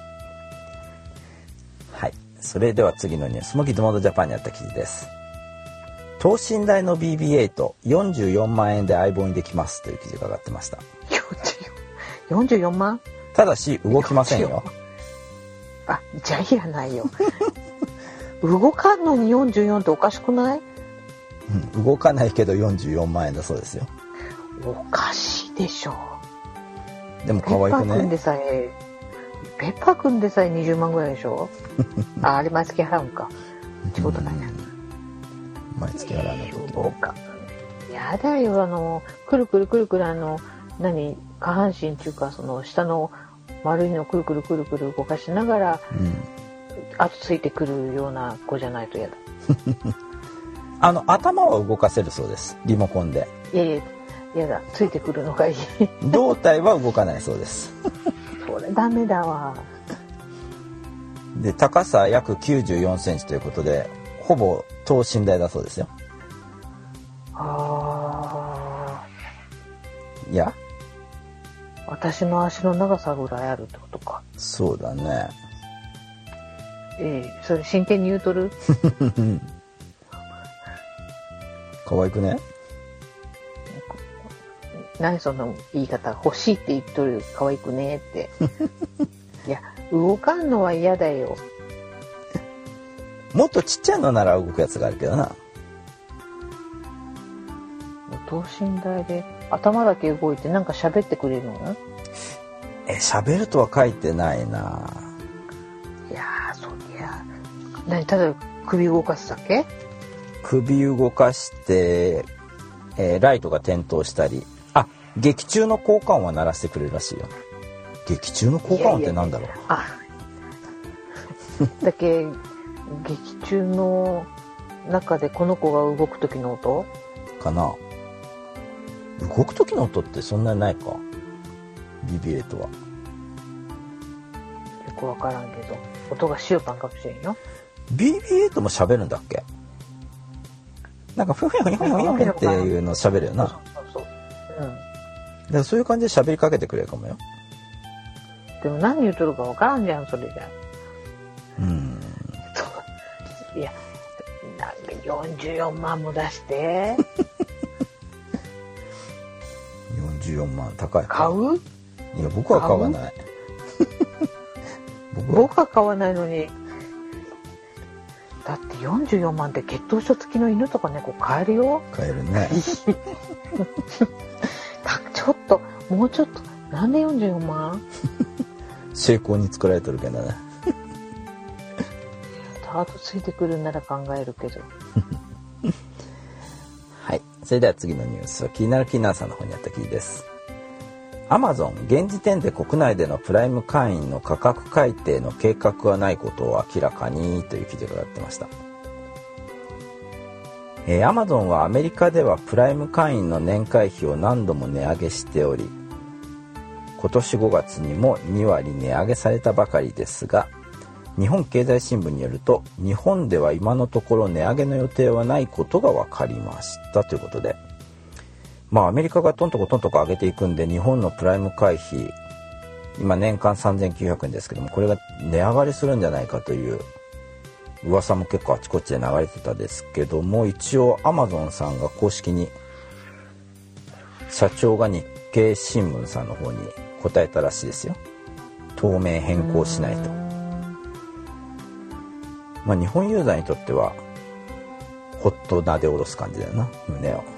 はい。それでは次のニュースもギズモードジャパンにあった記事です。等身大の ビービーエイトよんじゅうよんまんえんで相棒にできますという記事が上がってました。 よんじゅうよんまん？ ただし動きませんよ。 あ、じゃあいらないよ。動かんのによんじゅうよんっておかしくない？ うん、動かないけどよんじゅうよんまんえんだそうですよ。 おかしいでしょ。 でも可愛くね。 ペッパーくんでさえペッパーくんでさえにじゅうまんぐらいでしょ。あ、あれ毎月払うんか。そうだね。 毎月払わないといけない。 やだよ、あのくるくるくるくるあの何下半身っていうかその下の丸いのくるくるくるくる動かしながら、うん、あとついてくるような子じゃないとやだ。 あの頭は動かせるそうです。リモコンで。 いやいや、やだ、ついてくるのがいい。 胴体は動かないそうです。 それダメだわ。 で高さ約きゅうじゅうよんセンチということで、ほぼ等身大だそうですよ。 あー。いや。 私の足の長さぐらいあるってことか。 そうだね。 ええ、それ真剣に言うとる？ 可愛くね？ 何その言い方、欲しいって言っとる可愛くねって。いや、動かんのは嫌だよ。 もっとちっちゃいのなら動くやつがあるけどな。 等身大で頭だけ動いてなんか喋ってくれるの？ え、喋るとは書いてないな。 いやー、そりゃ何、ただ首動かすだけ？ 首動かして、えー、ライトが点灯したり、あ、劇中の効果音は鳴らしてくれるらしいよ。劇中の効果音ってなんだろう。いやいや、 あだけ劇中の中でこの子が動く時の音かな。動く時の音ってそんなにないか、 ビービーエイト は。 よくわからんけど音がしよったんかもしれんよ。 ビービーエイト も喋るんだっけ？なんかふふふふふふっていうの喋るよな。 そうそうそう、うん、だからそういう感じで喋りかけてくれるかもよ。 でも何言うとるかわからんじゃん、それじゃ。 うん。 いや、なんかよんじゅうよんまんも出してよんじゅうよんまん高いか。 買う？ いや、僕は買わない。 僕は、僕は買わないのに。だってよんじゅうよんまんって血統書付きの犬とか猫買えるよ。 買えるね。 ちょっともうちょっと、なんでよんじゅうよんまん？ 成功に作られてるけどね。 ハートついてくるなら考えるけど。 はい。それでは次のニュースは気になるキーナーさんの方にあった記事です。アマゾン現時点で国内でのプライム会員の価格改定の計画はないことを明らかにという記事が上がってました。えー、アマゾンはアメリカではプライム会員の年会費を何度も値上げしており、今年ごがつにもにわり値上げされたばかりですが、日本経済新聞によると、日本では今のところ値上げの予定はないことが分かりましたということで、まあアメリカがトントコトントコ上げていくんで、日本のプライム会費今年間さんぜんきゅうひゃくえんですけども、これが値上がりするんじゃないかという噂も結構あちこちで流れてたですけども、一応アマゾンさんが公式に、社長が日経新聞さんの方に答えたらしいですよ。当面変更しないと。まあ日本ユーザーにとってはほっとなで下ろす感じだよな、胸を。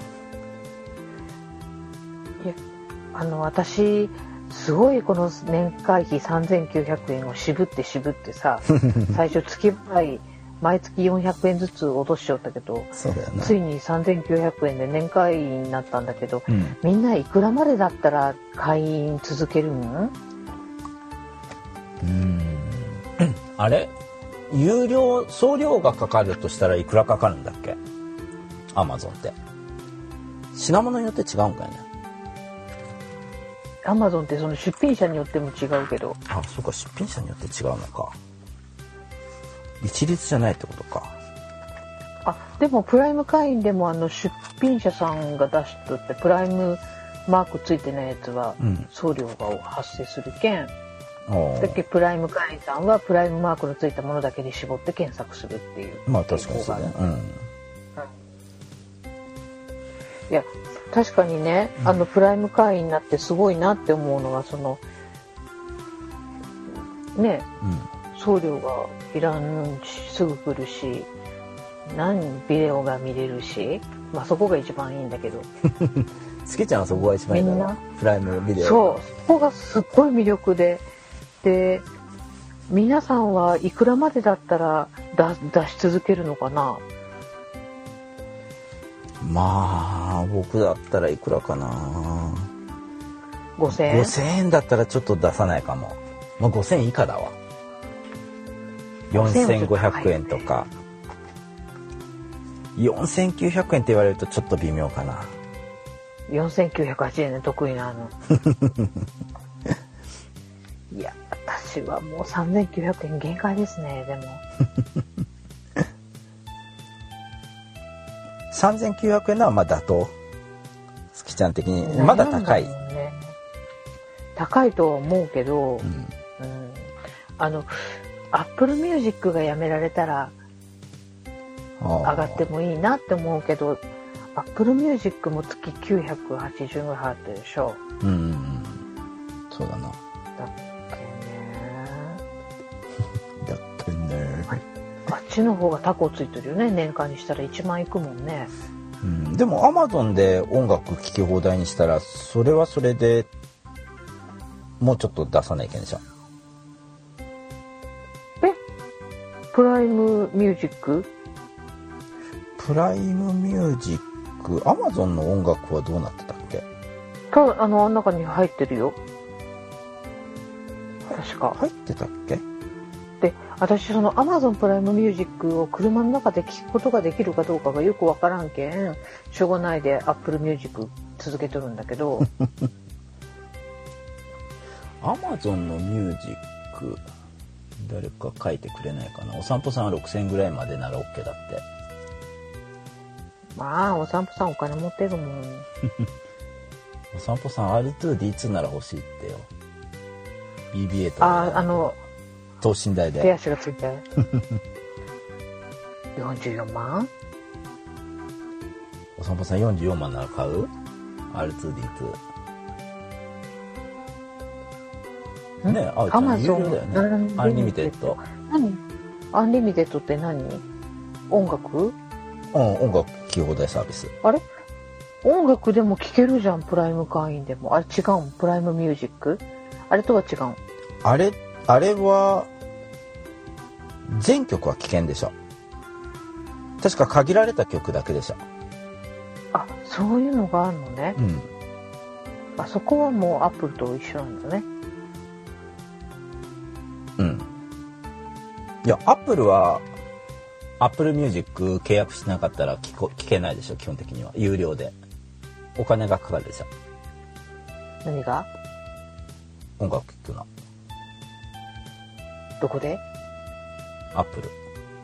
いや、あの私すごいこの年会費さんぜんきゅうひゃくえんを渋って渋ってさ最初月払い毎月よんひゃくえんずつ落としちゃったけど、 そうだよな。 ついにさんぜんきゅうひゃくえんで年会員になったんだけど、 うん、 みんないくらまでだったら会員続けるん？ うーんあれ有料送料がかかるとしたらいくらかかるんだっけ、アマゾンって。品物によって違うんかいね。 アマゾンってその出品者によっても違うけど。 あ、そうか、出品者によって違うのか。一律じゃないってことか。 あ、でもプライム会員でもあの出品者さんが出しとってプライムマークついてないやつは送料が発生するけん、うん、だけプライム会員さんはプライムマークのついたものだけで絞って検索するっていう。 まあ確かにそうね。うん。 いや確かにね、あのプライム会員になってすごいなって思うのはそのね、うん、送料がいらんしすぐ来るし何ビデオが見れるし、まあそこが一番いいんだけどつけちゃんはそこが一番いいんだろう。プライムビデオ。 そう、そこがすっごい魅力で、で皆さんはいくらまでだったら出し続けるのかな。 まあ僕だったらいくらかな。 ごせんえん。 ごせんえんだったらちょっと出さないかも。まあごせんえん以下だわ。よんせんごひゃくえんとか。よんせんきゅうひゃくえんって言われるとちょっと微妙かな。 よんせんきゅうひゃくはちじゅうえんで得意なの。いや私はもうさんぜんきゅうひゃくえん限界ですね。でもさんぜんきゅうひゃくえんのはまあ妥当。月ちゃん的にまだ高い、 ね、高いとは思うけど、うんうん、あのApple Music がやめられたら上がってもいいなって思うけど、Apple Music も月きゅうひゃくはちじゅうえんぐらい払ってるでしょ。 うんうんうん、そうだな。だっけね。 だっけね。 あっちの方がタコついてるよね。年間にしたらいちまんいくもんね。 うん、でも Amazon で音楽聴き放題にしたらそれはそれでもうちょっと出さないけんじゃん。 え？プライムミュージック？ プライムミュージック、Amazon の音楽はどうなってたっけ？ たあのあん中に入ってるよ。確か。 入ってたっけ？ で、私その Amazon プライムミュージックを車の中で聴くことができるかどうかがよくわからんけん、しょうがないで Apple Music 続けとるんだけど。 Amazon のミュージック誰か書いてくれないかな。お散歩さんはろくせんえんぐらいまでなら OK だって。 まあお散歩さんお金持ってるもん。 お散歩さん アールツーディーツー なら欲しいってよ。ビービーエー とか。 ああの等身大で。 手足がついて。よんじゅうよんまん？ お散歩さんよんじゅうよんまんなら買う？ アールツーディーツー。ねえ、あ、 アマゾン有料だよね。アンリミテッド。 何？アンリミテッドって何？音楽？ うん、音楽聴き放題サービス。 あれ？音楽でも聴けるじゃん、プライム会員でも。あれ違うん？プライムミュージック？あれとは違うん？ あれ、あれは全曲は聴けんでしょ。確か限られた曲だけでしょ。 あ、そういうのがあるのね。 うん。 あそこはもうアップルと一緒なんだね。 うん。いや、アップルはアップルミュージック契約しなかったら聞こ、聞けないでしょ。基本的には有料でお金がかかるでしょ。 何が？ 音楽聴くの。 どこで？ アップル。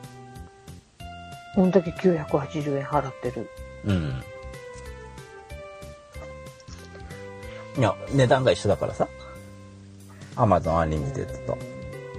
こんだけきゅうひゃくはちじゅうえん払ってる。 うん。いや、値段が一緒だからさ。Amazon アンリミテッドと。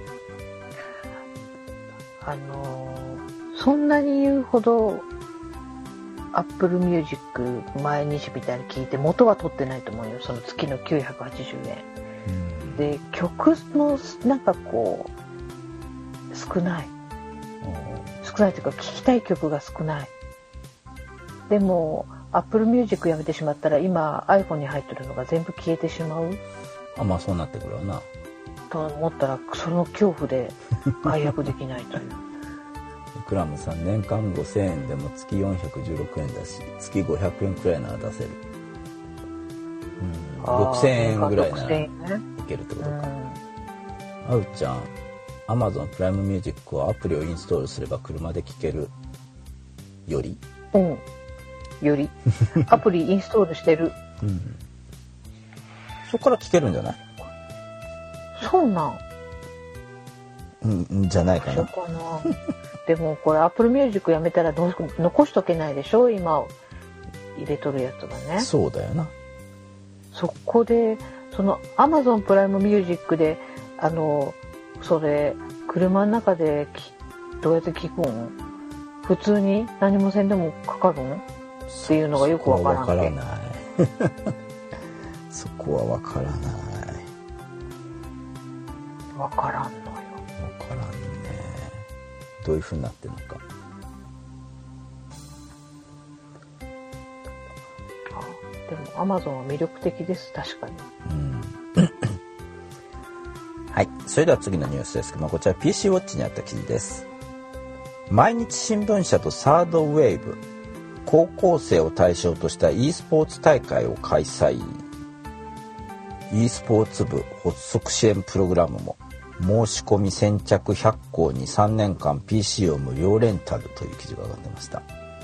あのー、そんなに言うほど Apple Music 毎日みたいに聞いて元は取ってないと思うよ。その月のきゅうひゃくはちじゅうえん。うん、で、曲のなんかこう少ない。少ないというか聴きたい曲が少ない。でも Apple Music やめてしまったら今 iPhone に入ってるのが全部消えてしまう。 あ、まあそうなってくるわな。 と思ったらその恐怖で解約できないという。 クラムさん、年間ごせんえんでも月よんひゃくじゅうろくえんだし、月ごひゃくえんくらいなら出せる。うん、ろくせんえんぐらいならいけるってことか。あうちゃん、Amazon プライムミュージックをアプリをインストールすれば車で聴けるより？ うん。より。アプリインストールしてる。うん。 そこから聞けるんじゃない？ そうなん。 うんじゃないかな。 そうかな。でもこれ Apple Music やめたらどう残しとけないでしょ、今入れとるやつがね。 そうだよな。 そこでその Amazon プライムミュージックであのそれ車の中でどうやって聞くん？普通に何もせんでもかかるんっていうのがよくわからんけ。 そこはわからないそこはわからないわからんのよ。 わからんね。どういう風になってるのか。 でも Amazon は魅力的です。確かに。 うんはい。それでは次のニュースですけども、こちら ピーシー ウォッチにあった記事です。毎日新聞社とサードウェーブ、高校生を対象とした e スポーツ大会を開催。e スポーツ部発足支援プログラムも、申し込み先着ひゃっこうにさんねんかん ピーシー を無料レンタルという記事が上がってました。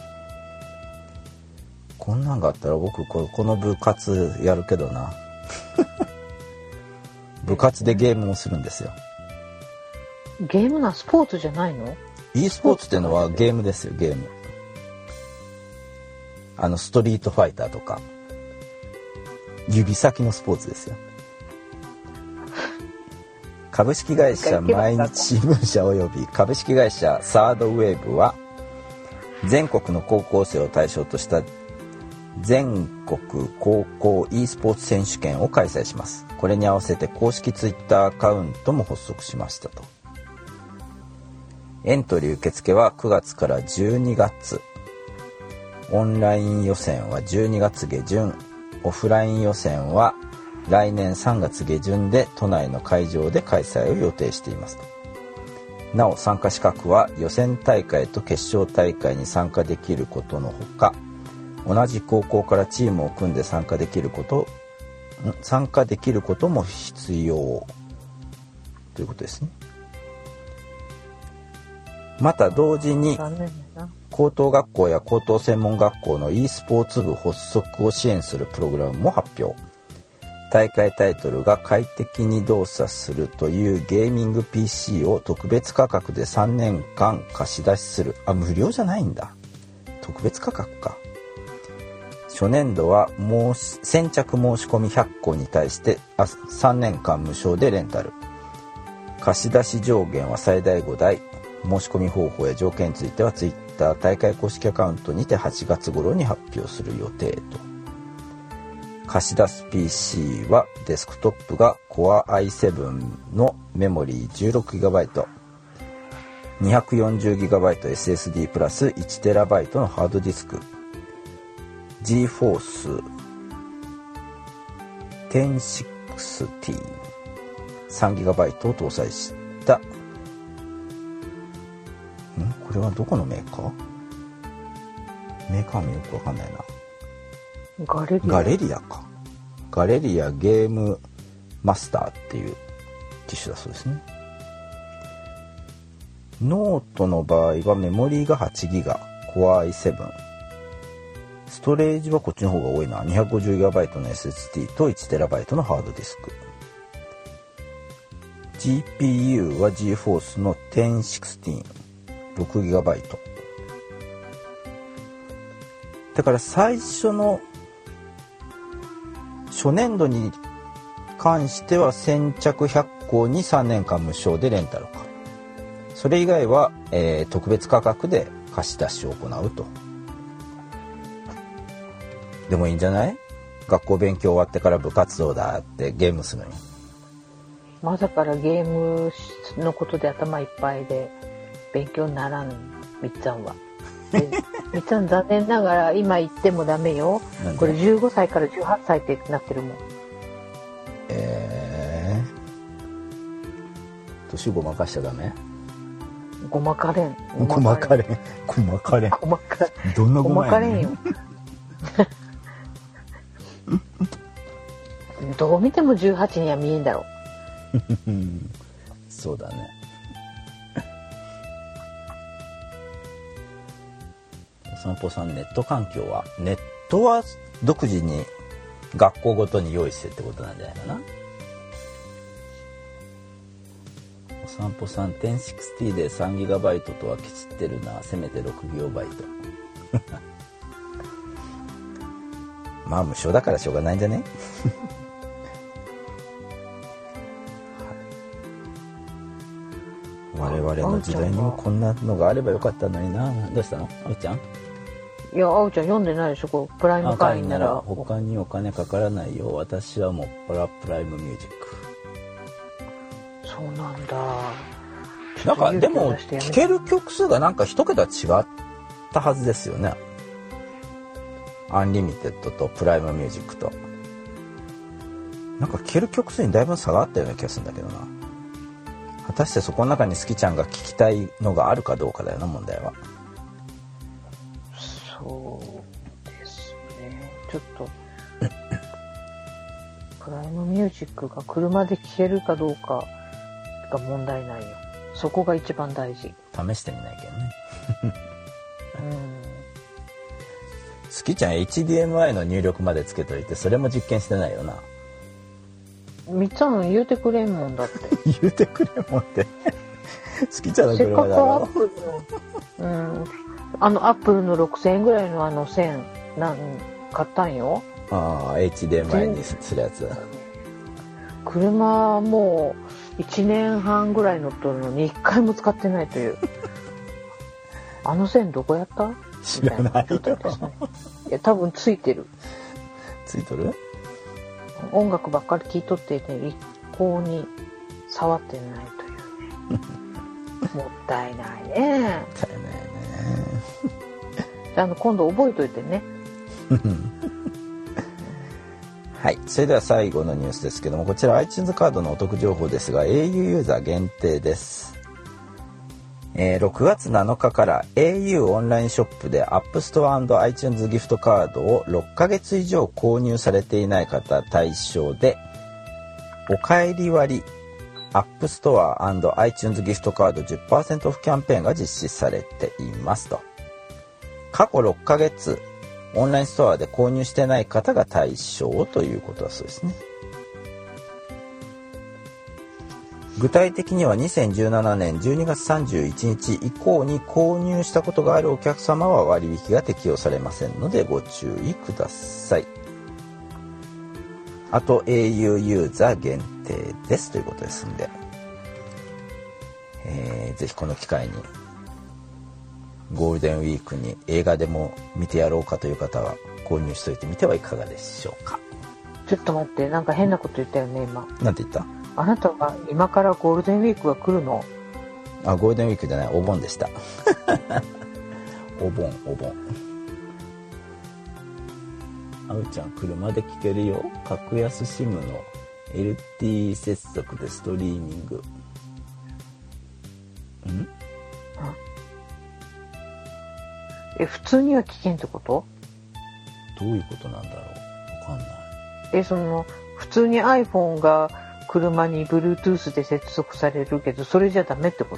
こんなんがあったら僕この部活やるけどな部活でゲームをするんですよ。 ゲームなスポーツじゃないの？ e スポーツっていうのはゲームですよ。ゲーム、あのストリートファイターとか指先のスポーツですよ。株式会社毎日新聞社および株式会社サードウェーブは全国の高校生を対象とした全国高校 e スポーツ選手権を開催します。これに合わせて公式ツイッターアカウントも発足しましたと。エントリー受付はくがつからじゅうにがつ、オンライン予選はじゅうにがつげじゅん、オフライン予選は来年さんがつげじゅんで都内の会場で開催を予定していますと。なお参加資格は予選大会と決勝大会に参加できることのほか、同じ高校からチームを組んで参加できること参加できることも必要ということですね。また同時に高等学校や高等専門学校の e スポーツ部発足を支援するプログラムも発表。大会タイトルが快適に動作するというゲーミング ピーシー を特別価格でさんねんかん貸し出しする。あ、無料じゃないんだ。特別価格か。初年度は申し先着申し込みひゃっこに対してあさんねんかん無償でレンタル。貸し出し上限は最大ごだい。申し込み方法や条件についてはツイッター大会公式アカウントにてはちがつ頃に発表する予定と。貸し出す ピーシー はデスクトップが Core アイセブン のメモリー じゅうろくギガバイト、にひゃくよんじゅうギガバイト エスエスディー プラス いちテラバイト のハードディスク、ジーフォース じゅうろくティー さんギガバイト を搭載したんこれはどこのメーカーメーカーもよくわかんないな。 ガレリアガレリアか。ガレリアゲームマスターっていう機種だそうですね。ノートの場合はメモリーがはちギガ、Core アイセブン。ストレージはこっちの方が多いな。にひゃくごじゅうギガバイト の エスエスディー と いちテラバイト のハードディスク。ジーピーユー は ジーフォース のじゅうろく、ろくギガバイト。だから最初の初年度に関しては先着ひゃっこにさんねんかん無償でレンタルか。それ以外は、えー、特別価格で貸し出しを行うと。でもいいんじゃない？学校勉強終わってから部活動だってゲームするのに。 まだからゲームのことで頭いっぱいで勉強にならん、みっちゃんは。みっちゃん残念ながら今言ってもダメよ。これじゅうごさいからじゅうはっさいってなってるもん。 えー、年ごまかしちゃダメ？ ごまかれん。 ごまかれん。ごまかれん。 ごまかれん。 どんなごまやねん。 ごまかれんよ。どう見てもじゅうはちには見えんだろう。 そうだね。お散歩さん、ネット環境はネットは独自に学校ごとに用意してってことなんじゃないかな。お散歩さん じゅうろく で さんギガバイト とはきちってるな。せめてろくギガバイトまあ無償だからしょうがないんじゃね我々の時代にもこんなのがあればよかったのにな。どうしたのあうちゃん。 いや、あうちゃん読んでないでしょ。こうプライム会員なら他にお金かからないよ。私はもっぱらプライムミュージック。 そうなんだ。 なんかでも聴ける曲数がなんか一桁違ったはずですよね。アンリミテッドとプライムミュージックとなんか聴ける曲数にだいぶ差があったような気がするんだけどな。果たしてそこの中に好きちゃんが聴きたいのがあるかどうかだよな、問題は。 そうですね。ちょっとプライムミュージックが車で聴けるかどうかが問題ないよ。そこが一番大事。 試してみないけどねうん好きちゃん エイチディーエムアイ の入力までつけといてそれも実験してないよな。 みっつの言うてくれんもんだって言うてくれもんって好きちゃんのせっかくア車だろ。 ップルの、うん、あのアップルのろくせんえんぐらいのあの線なん買ったんよ。 ああ エイチディーエムアイ にするやつ。 車もういちねんはんぐらい乗っとるのにいっかいも使ってないというあの線どこやった知らないよ。 ですね、いや多分ついてる。 ついとる？ 音楽ばっかり聴いとってね、一向に触ってないというねもったいないね。 だよね。 あの今度覚えといてねはい、それでは最後のニュースですけども、こちら iTunes カードのお得情報ですが エーユー ユーザー限定です。えー、ろくがつなのかから エーユー オンラインショップで App Store& iTunes ギフトカードをろっかげつ以上購入されていない方対象でお帰り割 App Store& iTunes ギフトカード じゅっパーセント オフキャンペーンが実施されていますと。過去ろっかげつオンラインストアで購入してない方が対象ということだそうですね。具体的にはにせんじゅうななねんじゅうにがつさんじゅういちにち以降に購入したことがあるお客様は割引が適用されませんのでご注意ください。あと エーユー ユーザー限定ですということですんで、えー、ぜひこの機会にゴールデンウィークに映画でも見てやろうかという方は購入しておいてみてはいかがでしょうか。 ちょっと待って、なんか変なこと言ったよね今。 なんて言った？ あなたは今からゴールデンウィークが来るの？ あ、ゴールデンウィークじゃない、お盆でしたお盆お盆。あうちゃん車で聞けるよ。格安 SIM の エルティー 接続でストリーミング。ん？ え、普通には聞けんってこと？ どういうことなんだろう、わかんない。 え、その普通に iPhone が車に Bluetooth で接続されるけどそれじゃダメってこと？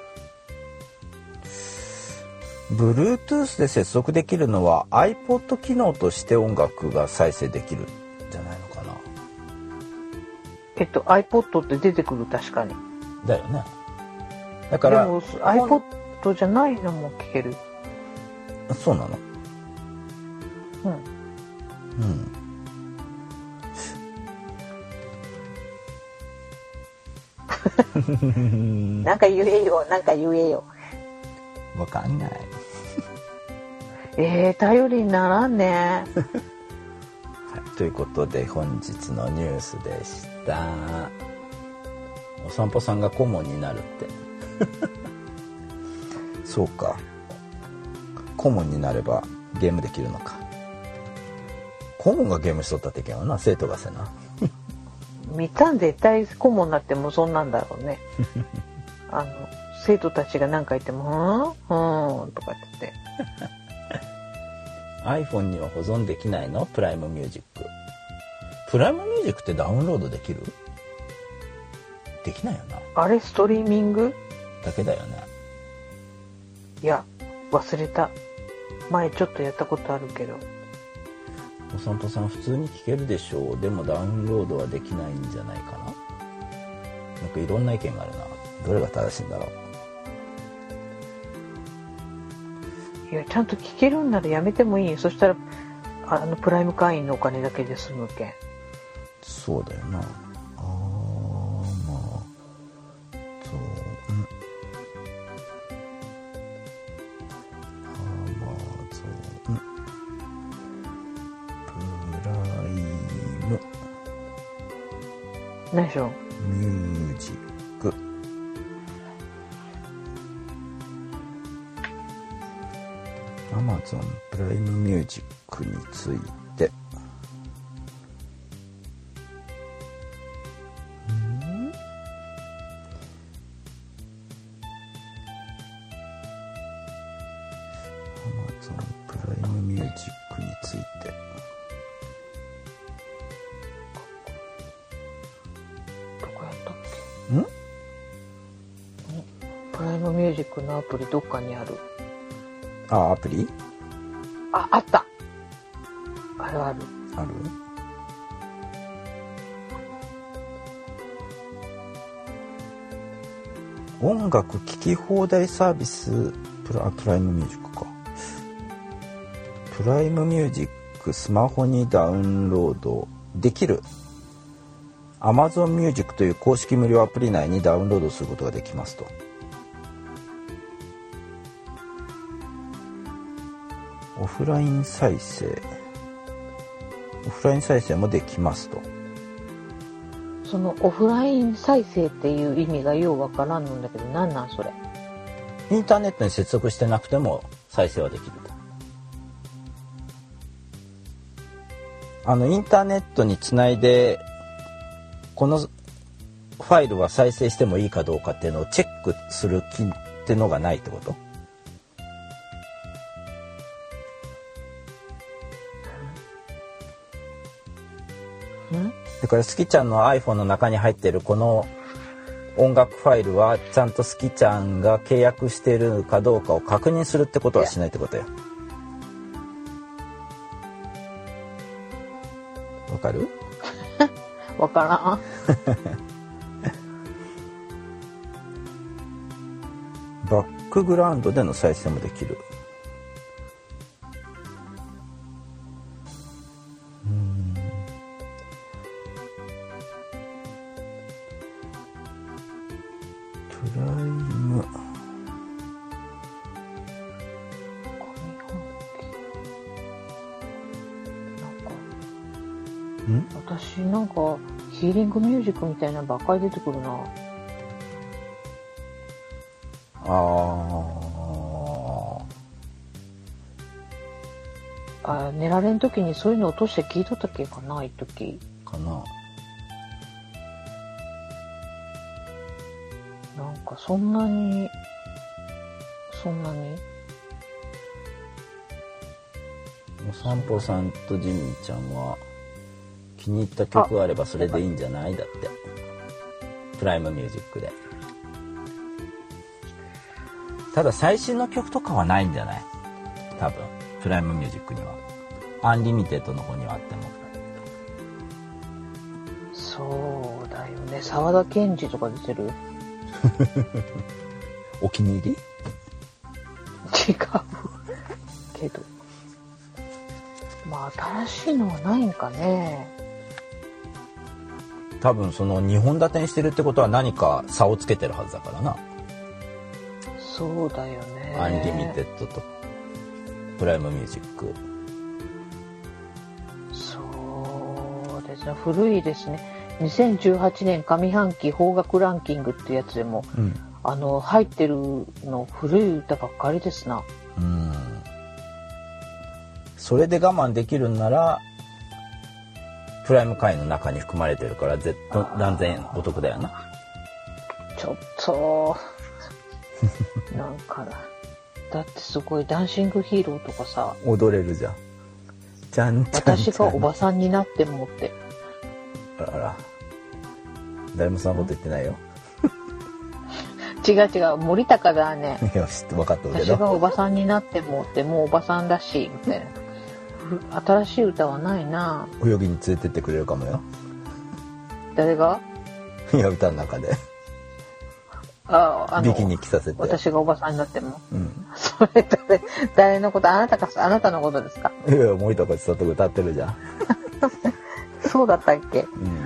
Bluetooth で接続できるのは iPod 機能として音楽が再生できるんじゃないのかな。 えっと iPod って出てくる、確かに。 だよね。だからでも iPod じゃないのも聞ける。 そうなの？ うん。 うん。 なんか言えよ、なんか言えよ。 わかんない。 えー、頼りにならんね。 はい、ということで本日のニュースでした。お散歩さんが顧問になるってそうか、顧問になればゲームできるのか。顧問がゲームしとったっていけんわな、生徒がせなみたん絶対顧問になってもそんなんだろうねあの生徒たちが何か言っても「うんうん」とか言って iPhone には保存できないの？プライムミュージック。プライムミュージックってダウンロードできる？できないよな。 あれストリーミングだけだよね。 いや忘れた。前ちょっとやったことあるけど。 お散歩さん普通に聞けるでしょう。でもダウンロードはできないんじゃないかな。なんかいろんな意見があるな。どれが正しいんだろいやちゃんと聞けるんならやめてもいいよ。そしたらあのプライム会員のお金だけで済むけん。 そうだよな。あーまあそううんあーまあそううんプライム何でしょう。 ミュージックアマゾンプライムミュージックについてアマゾンプライムミュージックについてどこやったっんけ。プライムミュージックのアプリどっかにある。 あアプリあ、あった。あるある。 ある音楽聴き放題サービスプラ、プライムミュージックか。プライムミュージックスマホにダウンロードできる Amazon Music という公式無料アプリ内にダウンロードすることができますと。オフライン再生オフライン再生もできますと。 そのオフライン再生っていう意味がようわからんのんだけど、なんなんそれ。 インターネットに接続してなくても再生はできると。あのインターネットにつないでこのファイルは再生してもいいかどうかっていうのをチェックする機ってのがないってこと？ ん？ だからスキちゃんの iPhone の中に入ってるこの音楽ファイルはちゃんとスキちゃんが契約しているかどうかを確認するってことはしないってことよ。わかる？ わからん。 バックグラウンドでの再生もできる。うーん。プライム。ん？ 私なんかヒーリングミュージックみたいなのばっかり出てくるな。 ああ、寝られん時にそういうの落として聞いとったっけかな、一時。 ーかな。 なんかそんなにそんなにお散歩さんとジミーちゃんは気に入った曲があればそれでいいんじゃない？だってプライムミュージックで。ただ最新の曲とかはないんじゃない？多分プライムミュージックにはアンリミテッドの方にはあっても。 そうだよね。沢田研二とか出てる？ お気に入り？ 違うけど、まあ新しいのはないんかね。 多分そのにほん立てにしてるってことは何か差をつけてるはずだからな。 そうだよね。 アンリミテッドとプライムミュージック。 そうですね。古いですね。にせんじゅうはちねん上半期邦楽ランキングってやつでも、うん、あの入ってるの古い歌ばっかりですな。 うん。それで我慢できるんならプライム会員の中に含まれてるから絶対断然お得だよな。 ちょっとなんかだってすごいダンシングヒーローとかさ踊れるじゃん。じゃんじゃんじゃん。 私がおばさんになってもってあらあら誰もそんなこと言ってないよ。 違う違う森高だね。 いや知って分かったけど私がおばさんになってもってもうおばさんだしみたいな。 新しい歌はないな。 泳ぎに連れてってくれるかもよ。 誰が？ いや、歌の中で。 ああ、あのビキニ着させて。 私がおばさんになっても。 うん。 それ誰、誰のこと？あなたか、あなたのことですか？ いや、森高千里が歌ってるじゃん。 そうだったっけ？ うん。 うん、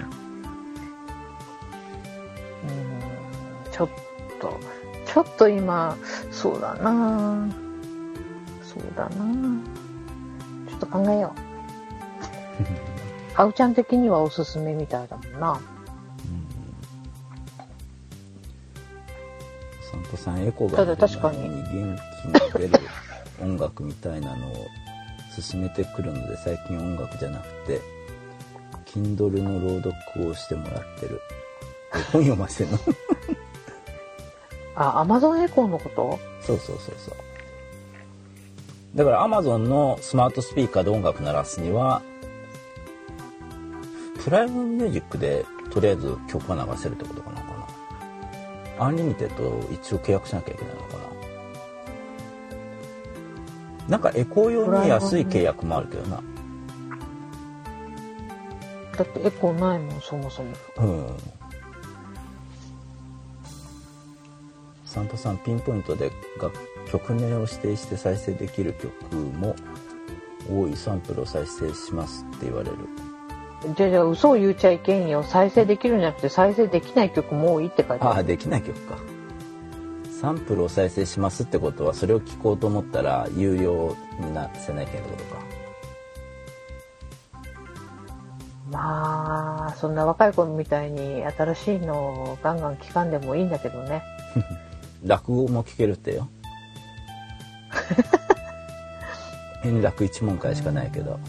ちょっと、ちょっと今、そうだな。そうだな。ちょっと考えよう。あうちゃん的にはおすすめみたいだもんな。 サンタさんエコがただ確かに元気の出る音楽みたいなのを進めてくるので、最近音楽じゃなくて Kindle の朗読をしてもらってる。本読ませてんのあ、Amazon エコーのこと？ そうそうそうそう。だから Amazon のスマートスピーカーで音楽鳴らすにはプライムミュージックでとりあえず曲が流せるってことかな。アンリミテッドを一応契約しなきゃいけないのかな。なんかエコー用に安い契約もあるけどな。 だってエコーないもん、そもそも。 うん。サンタさんピンポイントで曲名を指定して再生できる曲も多いサンプルを再生しますって言われる。 じゃあじゃあ嘘を言っちゃいけんよ。再生できるんじゃなくて再生できない曲も多いって書いてある。 ああ、できない曲か。サンプルを再生しますってことはそれを聞こうと思ったら有料になせないけんってことか。 まあそんな若い子みたいに新しいのをガンガン聞かんでもいいんだけどね。 落語も聞けるってよ。円楽一門会しかないけど。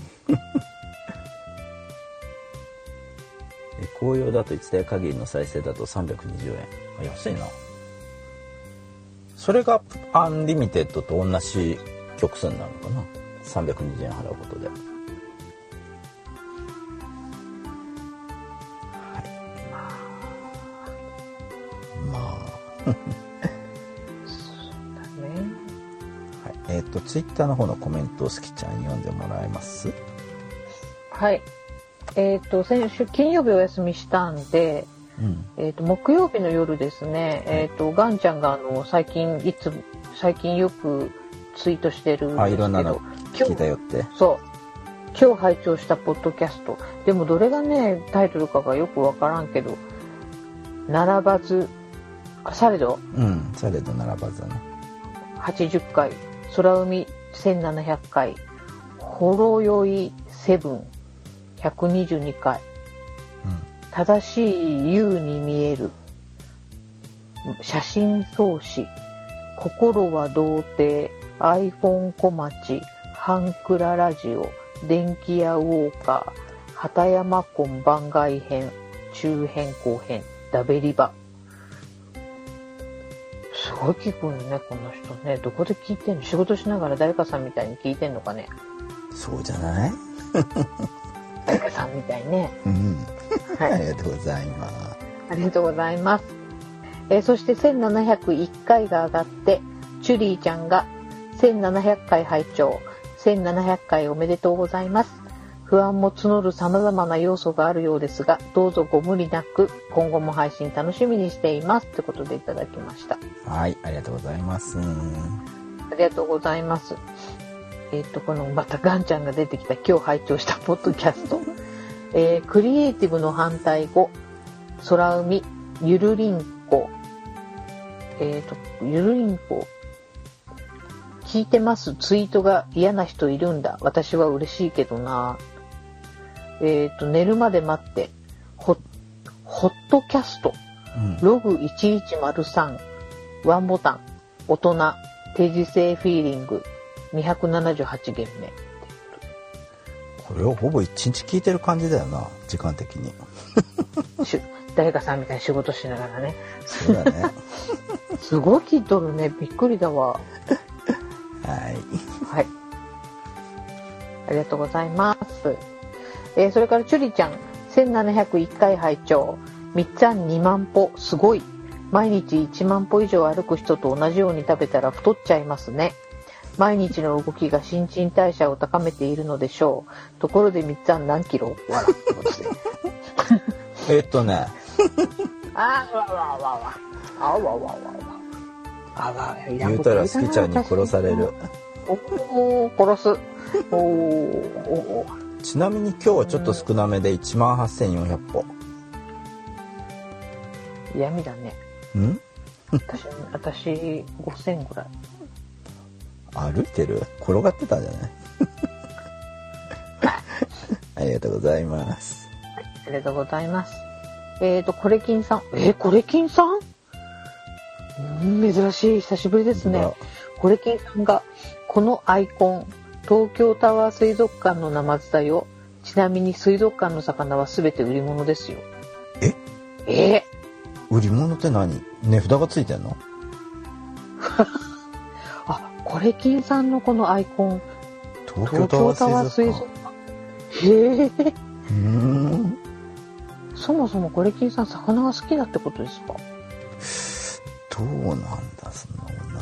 エコー用だといちだい限りの再生だとさんびゃくにじゅうえん。安いな。それがアンリミテッドと同じ曲数になるのかな。さんびゃくにじゅうえん払うことで。はい。まあ。まあ。そうだね。 はい。えっと、ツイッターの方のコメントをすきちゃん読んでもらえます？ はい。えっと、先週金曜日お休みしたんで、うん、えっと、木曜日の夜ですね、えっと、ガンちゃんがあの、最近、いつ、最近よくツイートしてるんですけど。 あ、いろんなの聞いたよって。 そう。今日拝聴したポッドキャスト。でもどれがね、タイトルかがよくわからんけど、並ばず、あ、されどうん、されど並ばずだね。 はちじゅっかい、空海せんななひゃっかい、ほろよいセブン、ひゃくにじゅうにかい、うん、正しい U に見える、写真創始、心は童貞、iPhone 小町、ハンクララジオ、電気屋ウォーカー、畑山婚番外編、中編後編、ダベリバ。すごい聞くんね、この人ね。どこで聞いてんの？仕事しながら誰かさんみたいに聞いてんのかね。 そうじゃない？ 誰かさんみたいね。 うん。 はい。 ありがとうございます。 ありがとうございます。えー、そしてせんななひゃくいっかいが上がって、チュリーちゃんがせんななひゃっかい拝聴、せんななひゃっかいおめでとうございます。不安も募る様々な要素があるようですが、どうぞご無理なく今後も配信楽しみにしていますってことでいただきました。 はい、ありがとうございます。 ありがとうございます。えっと、このまたガンちゃんが出てきた今日拝聴したポッドキャスト。えー、クリエイティブの反対語、空海、ゆるりんこ。えっと、ゆるりんこ。聞いてます。ツイートが嫌な人いるんだ。私は嬉しいけどな。えっと、寝るまで待って、ホ、ホットキャスト、うん、ログいちいちまるさん、ワンボタン、大人、定時制フィーリング、にひゃくななじゅうはちげんめ。 これをほぼ一日聞いてる感じだよな、時間的に。 誰かさんみたいに仕事しながらね。 そうだね。 すごい聞いとるね。びっくりだわ。 はい。 はい。ありがとうございます。えー、それからチュリちゃん、せんななひゃくいっかい拝聴。みっつぁんにまんぽ、すごい。毎日いちまんぽ以上歩く人と同じように食べたら太っちゃいますね。 毎日の動きが新陳代謝を高めているのでしょう。ところでみっつぁん何キロ笑ってことでえっとねあわわわわあわわわわあわ言うたらスキちゃんに殺される。 おお殺すおおちなみに今日はちょっと少なめでいちまんはっせんよんひゃくぽ。 闇だね。 ん私私ごせんぐらい。 歩いてる？転がってたんじゃないありがとうございます。 ありがとうございます。えーと、コレキンさん。えー、コレキンさん？うん、珍しい。久しぶりですね。コレキンさんが、このアイコン、東京タワー水族館のナマズだよ。ちなみに水族館の魚は全て売り物ですよ。 ええー、売り物って何？値札がついてんのあ、コレキンさんのこのアイコン、 東京タワー水族館。 へえ。 うーん。 そもそもコレキンさん魚が好きだってことですか？ どうなんだそのな。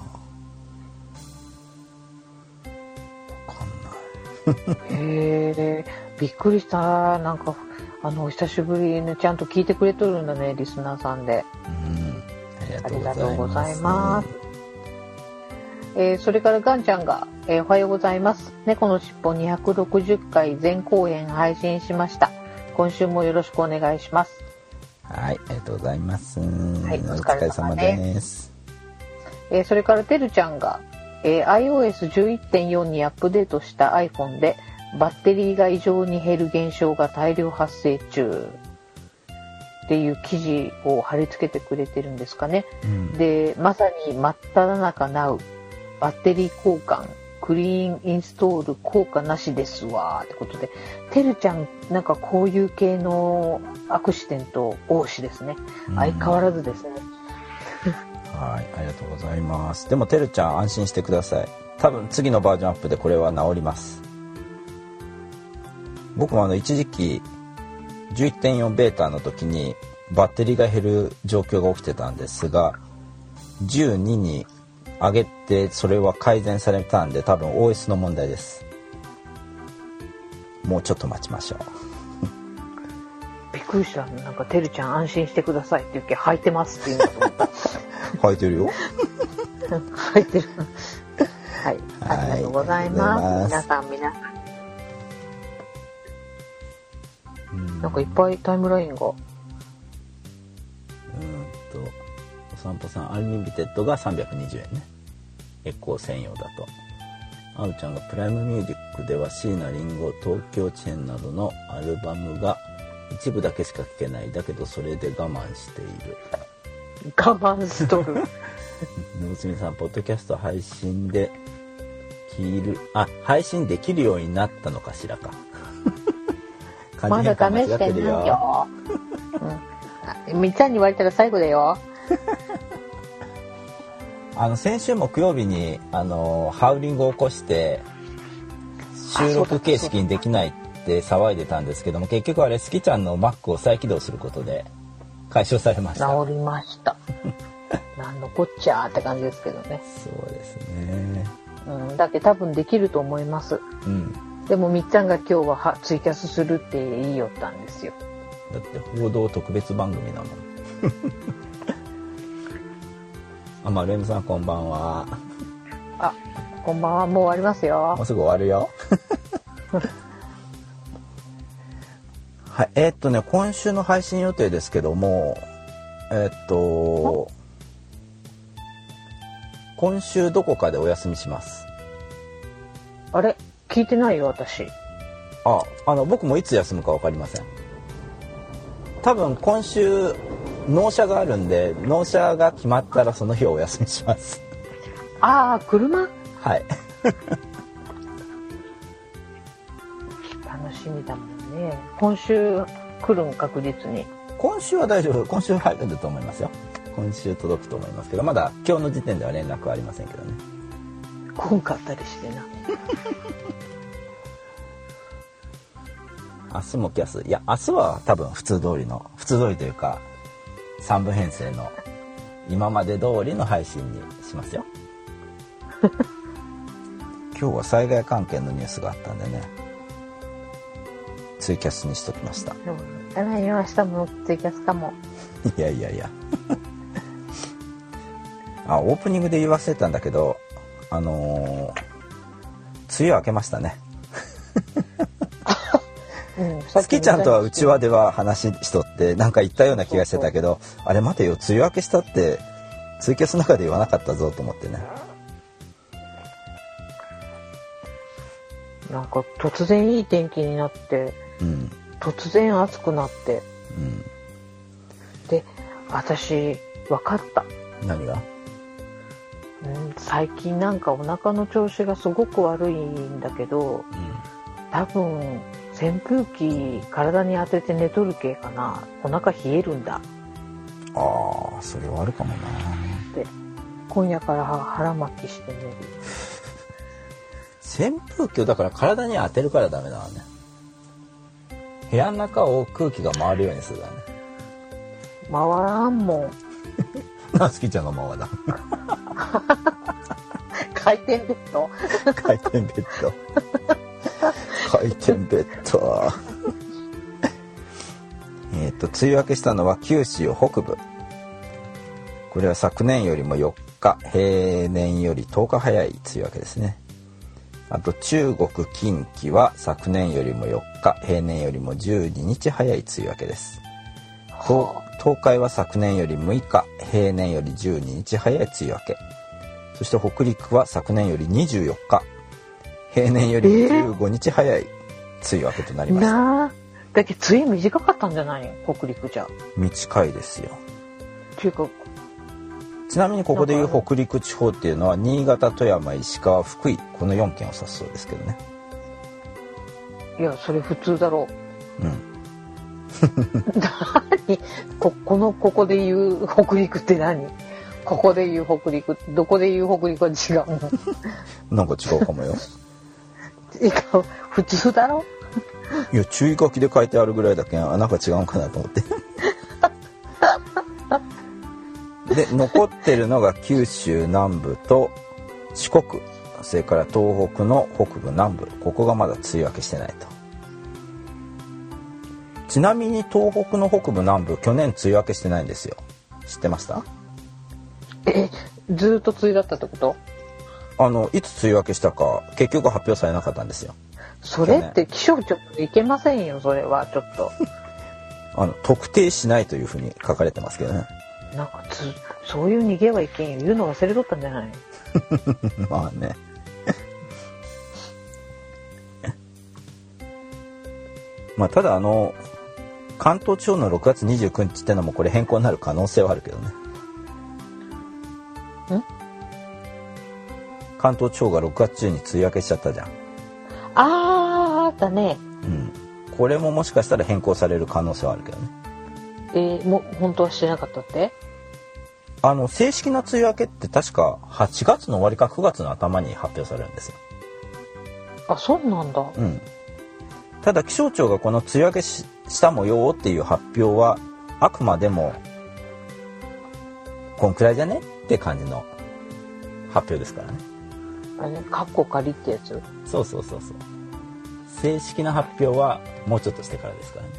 わかんない。 へえ、びっくりした。なんかあの久しぶりにちゃんと聞いてくれとるんだね、リスナーさんで。 うん、 ありがとうございます。えー、それからガンちゃんが、えー、おはようございます。猫のしっぽにひゃくろくじゅっかい全公演配信しました。今週もよろしくお願いします。 はい、ありがとうございます。 はい、 お疲れ様です。 えー、それからてるちゃんが、えー、アイオーエスじゅういってんよん にアップデートした iPhone でバッテリーが異常に減る現象が大量発生中っていう記事を貼り付けてくれてるんですかね。うん、で、まさに真っ只中なうバッテリー交換クリーンインストール効果なしですわってことで、てるちゃんなんかこういう系のアクシデント多しですね。相変わらずですね。 はい、ありがとうございます。でもてるちゃん安心してください。多分次のバージョンアップでこれは治ります。僕もあの一時期 じゅういってんよん ベータの時にバッテリーが減る状況が起きてたんですが、じゅうにに上げてそれは改善されたんで、多分 オーエス の問題です。もうちょっと待ちましょう。 びっくりした。なんかてるちゃん安心してくださいって言うけど履いてますって言うんだと思った。 履いてるよ。 履いてる。はい、ありがとうございます。皆さん皆さん。なんかいっぱいタイムラインが。うんとお散歩さんアンリミテッドがさんびゃくにじゅうえんね。エコー専用だと。あうちゃんがプライムミュージックでは椎名林檎、東京チェーンなどのアルバムが一部だけしか聴けない。だけどそれで我慢している。 我慢しとる。 のぶつみさん、ポッドキャスト配信で聞るあ配信できるようになったのかしらか。 まだ試してないよ。うん、みっちゃんに言われたら最後だよ。 あの先週木曜日にあのハウリングを起こして収録形式にできないって騒いでたんですけども、結局あれスキちゃんの Mac を再起動することで解消されました。 治りました。なんのこっちゃーって感じですけどね。 そうですね。 うん、だって多分できると思います。うん。でもみっちゃんが今日ははツイキャスするって言いよったんですよ。 だって報道特別番組だもん。あ、まあレムさんこんばんは。 あ、こんばんは。もう終わりますよ。 もうすぐ終わるよ。はい、えー、っとね今週の配信予定ですけども、えー、っと今週どこかでお休みします。 あれ聞いてないよ私。 あ、あの僕もいつ休むか分かりません。多分今週納車があるんで、納車が決まったらその日はお休みします。 ああ、車？ はい。 楽しみだもんね。今週来るん確実に。 今週は大丈夫。今週入ると思いますよ。今週届くと思いますけど、まだ今日の時点では連絡はありませんけどね。 こんかったりしてな。 明日もキャス、いや明日は多分普通通りの普通通りというかさんぶん編成の今まで通りの配信にしますよ。 今日は災害関係のニュースがあったんでね、ツイキャスにしときました。 でもただいま明日もツイキャスかも。 いやいやいやあ、オープニングで言わせてたんだけど、あのー、梅雨明けましたねうん、 スキちゃんとはうちわでは話しとってなんか言ったような気がしてたけど、あれ待てよ、梅雨明けしたってツイキャスの中で言わなかったぞと思ってね。 なんか突然いい天気になって、 うん、 突然暑くなって、 うん、 で私分かった。 何が？ うん、最近なんかお腹の調子がすごく悪いんだけど、うん、多分扇風機体に当てて寝とる系かな。お腹冷えるんだ。 ああ、それはあるかもな。 で今夜から腹巻きして寝る。 扇風機をだから体に当てるからダメだわね。部屋の中を空気が回るようにするだね。 回らんもん。 な、好きちゃんが回らん。 回転ベッド回転ベッド回転ベッドえっと梅雨明けしたのは九州北部。これは昨年よりもよっか、平年よりとおか早い梅雨明けですね。あと中国近畿は昨年よりもよっか、平年よりもじゅうににち早い梅雨明けです。東, 東海は昨年よりむいか、平年よりじゅうににち早い梅雨明け。そして北陸は昨年よりにじゅうよっか、平年よりじゅうごにち早い梅雨明けとなりました。 なあ、だけど梅雨短かったんじゃないの？北陸じゃ。 短いですよ。 っていうか、 ちなみにここでいう北陸地方っていうのは新潟、富山、石川、福井、このよんけんを指すそうですけどね。 いや、それ普通だろう。 うん何こ, このここで言う北陸って何？ここで言う北陸、どこで言う北陸は違うの？ なんか違うかもよ。 いや、普通だろ？ いや、注意書きで書いてあるぐらいだけん、あ、なんか違うんかなと思ってで、残ってるのが九州南部と四国、それから東北の北部南部、ここがまだ梅雨明けしてないと。ちなみに東北の北部南部、去年梅雨明けしてないんですよ。知ってました？ え、ずっと梅雨だったってこと？ あの、いつ梅雨明けしたか結局発表されなかったんですよ。 それって気象庁いけませんよ、それはちょっとあの、特定しないというふうに書かれてますけどね。 なんかつそういう逃げはいけんよ、言うの忘れとったんじゃない？ まあねまあただあの関東地方のろくがつにじゅうくにちってのもこれ変更になる可能性はあるけどね。 ん？ 関東地方がろくがつ中に梅雨明けしちゃったじゃん。 あー、あったね。 うん。これももしかしたら変更される可能性はあるけどね。 えー、も本当はしてなかったって？ あの正式な梅雨明けって確かはちがつの終わりかくがつの頭に発表されるんですよ。 あ、そうなんだ。 うん。ただ気象庁がこの梅雨明け し, したもよっていう発表はあくまでもこんくらいじゃねって感じの発表ですからね。 あれね、カッコ仮ってやつ？ そうそうそうそう。正式な発表はもうちょっとしてからですからね。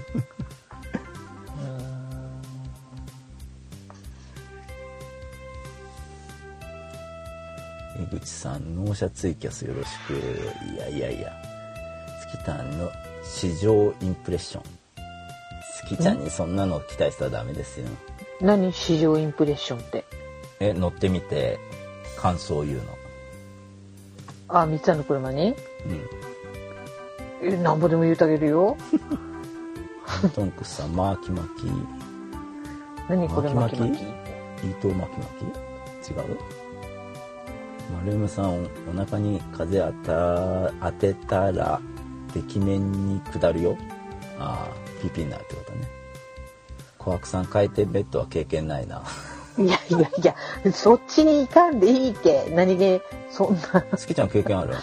江口さん、納車ツイキャスよろしく。いやいやいや。スキタンの市場インプレッション。スキちゃんにそんなの期待したらダメですよ。 何市場インプレッションって？ え、乗ってみて感想を言うの。 あ、みっつの車に？ うん。 え、なんぼでも言うてあげるよ。 トンクスさん、巻き巻き。 何これ巻き巻き？ 糸巻き巻き？違う？丸山さん、お腹に風当た当てたらてきめんに下るよ。ああ、ピピになるってことね。小悪さん、回転ベッドは経験ないな。 いやいやいや、そっちに行かんでいいって。何でそんな。 好きちゃん経験ある？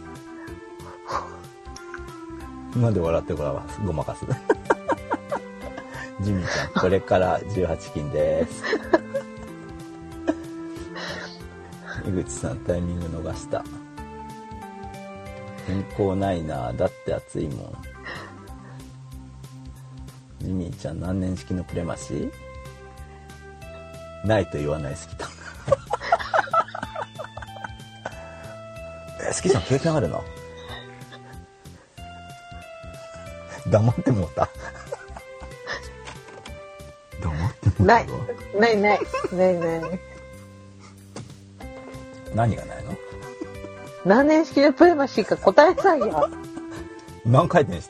なんで笑ってごらんごまかす。ジミーちゃん、これからじゅうはち金です。江口さん、タイミング逃した。 変更ないな。だって暑いもん。ジミーちゃん何年式のプレマシー？ないと言わない好きだ。え、好きちゃん経験あるの？黙ってもうた。黙ってもうた。 ないないないないない。 何がないの？ 何年式のプレマシーか答えなさいよ。 何回転した？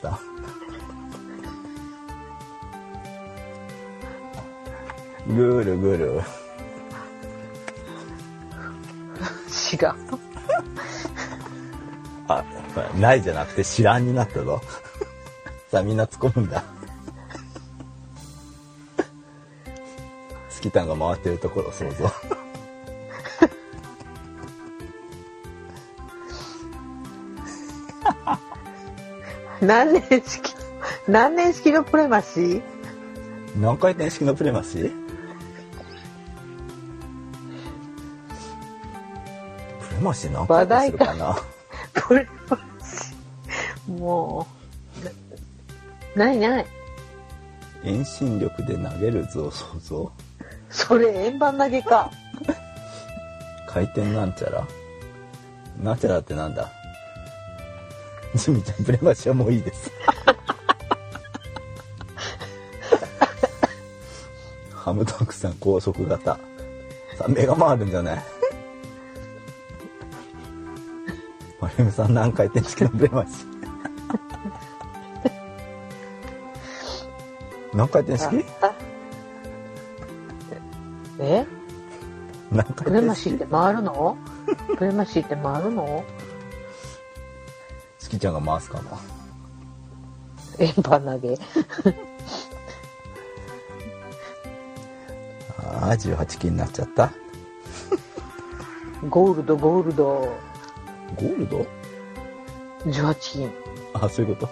ぐるぐる。 違う。 あ、ないじゃなくて知らんになったぞ。さあみんな突っ込むんだ。スキタンが回ってるところ想像。 何年式何年式のプレマシー？ 何回転式のプレマシー？プレマシー何回転するかな？ プレマシーもうないない。 遠心力で投げる図を想像。 それ円盤投げか。 回転なんちゃらなんちゃらってなんだ？ジミちゃんプレマシはもういいです。ハムドッグさん高速型。さあ目が回るんじゃない？マリムさん何回転式のプレマシ。何回転式？ え？ 何回転式？ プレマシーって回るの？プレマシーって回るの？ スキちゃんが回すかも。 円盤投げ。 ああ、じゅうはちきになっちゃった。 ゴールドゴールド。 ゴールド？ じゅうはち金。 あ、そういうこと。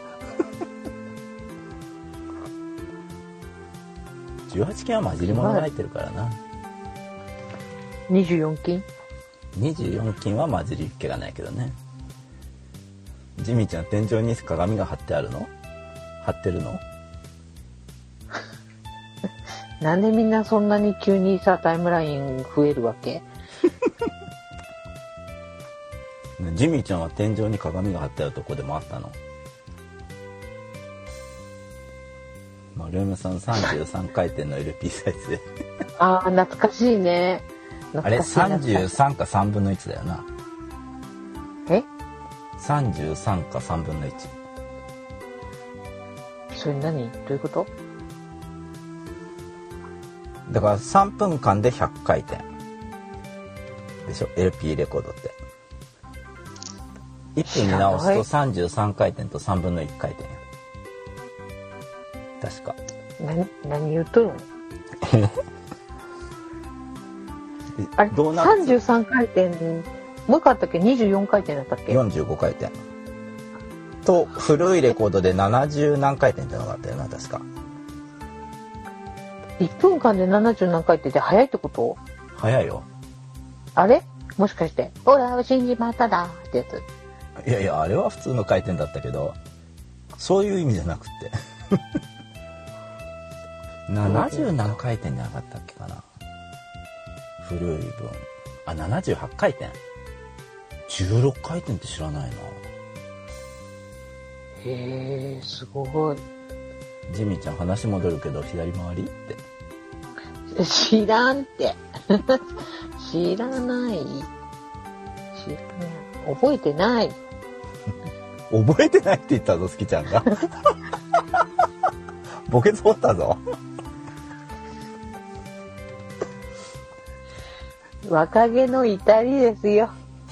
じゅうはち金は混じり物が入ってるからな。 にじゅうよん金？ にじゅうよん金は混じりっ気がないけどね。ジミーちゃん天井に鏡が貼ってあるの？貼ってるの？ なんでみんなそんなに急にさタイムライン増えるわけ？ ジミーちゃんは天井に鏡が貼ってあるとこでもあったの？まあ、ルームさんさんじゅうさん回転の エルピー サイズで。 ああ懐かしいね。 あれさんじゅうさんかさんぶんのいちだよな。 え？ さんじゅうさんかさんぶんのいち。 それ何？どういうこと？ だからさんぷんかんでひゃっかい転でしょ エルピー レコードって。いっぷんに直すとさんじゅうさんかい転とさんぶんのいち回転や。確か。 何何言うとるの？あれドーナツさんじゅうさん回転もう一個あったっけ？にじゅうよん回転だったっけ？ よんじゅうごかい転と古いレコードでななじゅう何回転ってのがあったよな確か。 いっぷんかんでななじゅう何回転って早いってこと？ 早いよ。 あれもしかして「オラを死んじまっただ」ってやつ？ いやいやあれは普通の回転だったけどそういう意味じゃなくてななじゅう何回転に上がったっけかな。古い分あななじゅうはち回転じゅうろっかい転って知らないな。 へえすごい。 ジミーちゃん話戻るけど左回りって知らんって知らない知らない覚えてない覚えてないって言ったぞスキちゃんがボケそうったぞ。 若気の至りですよ。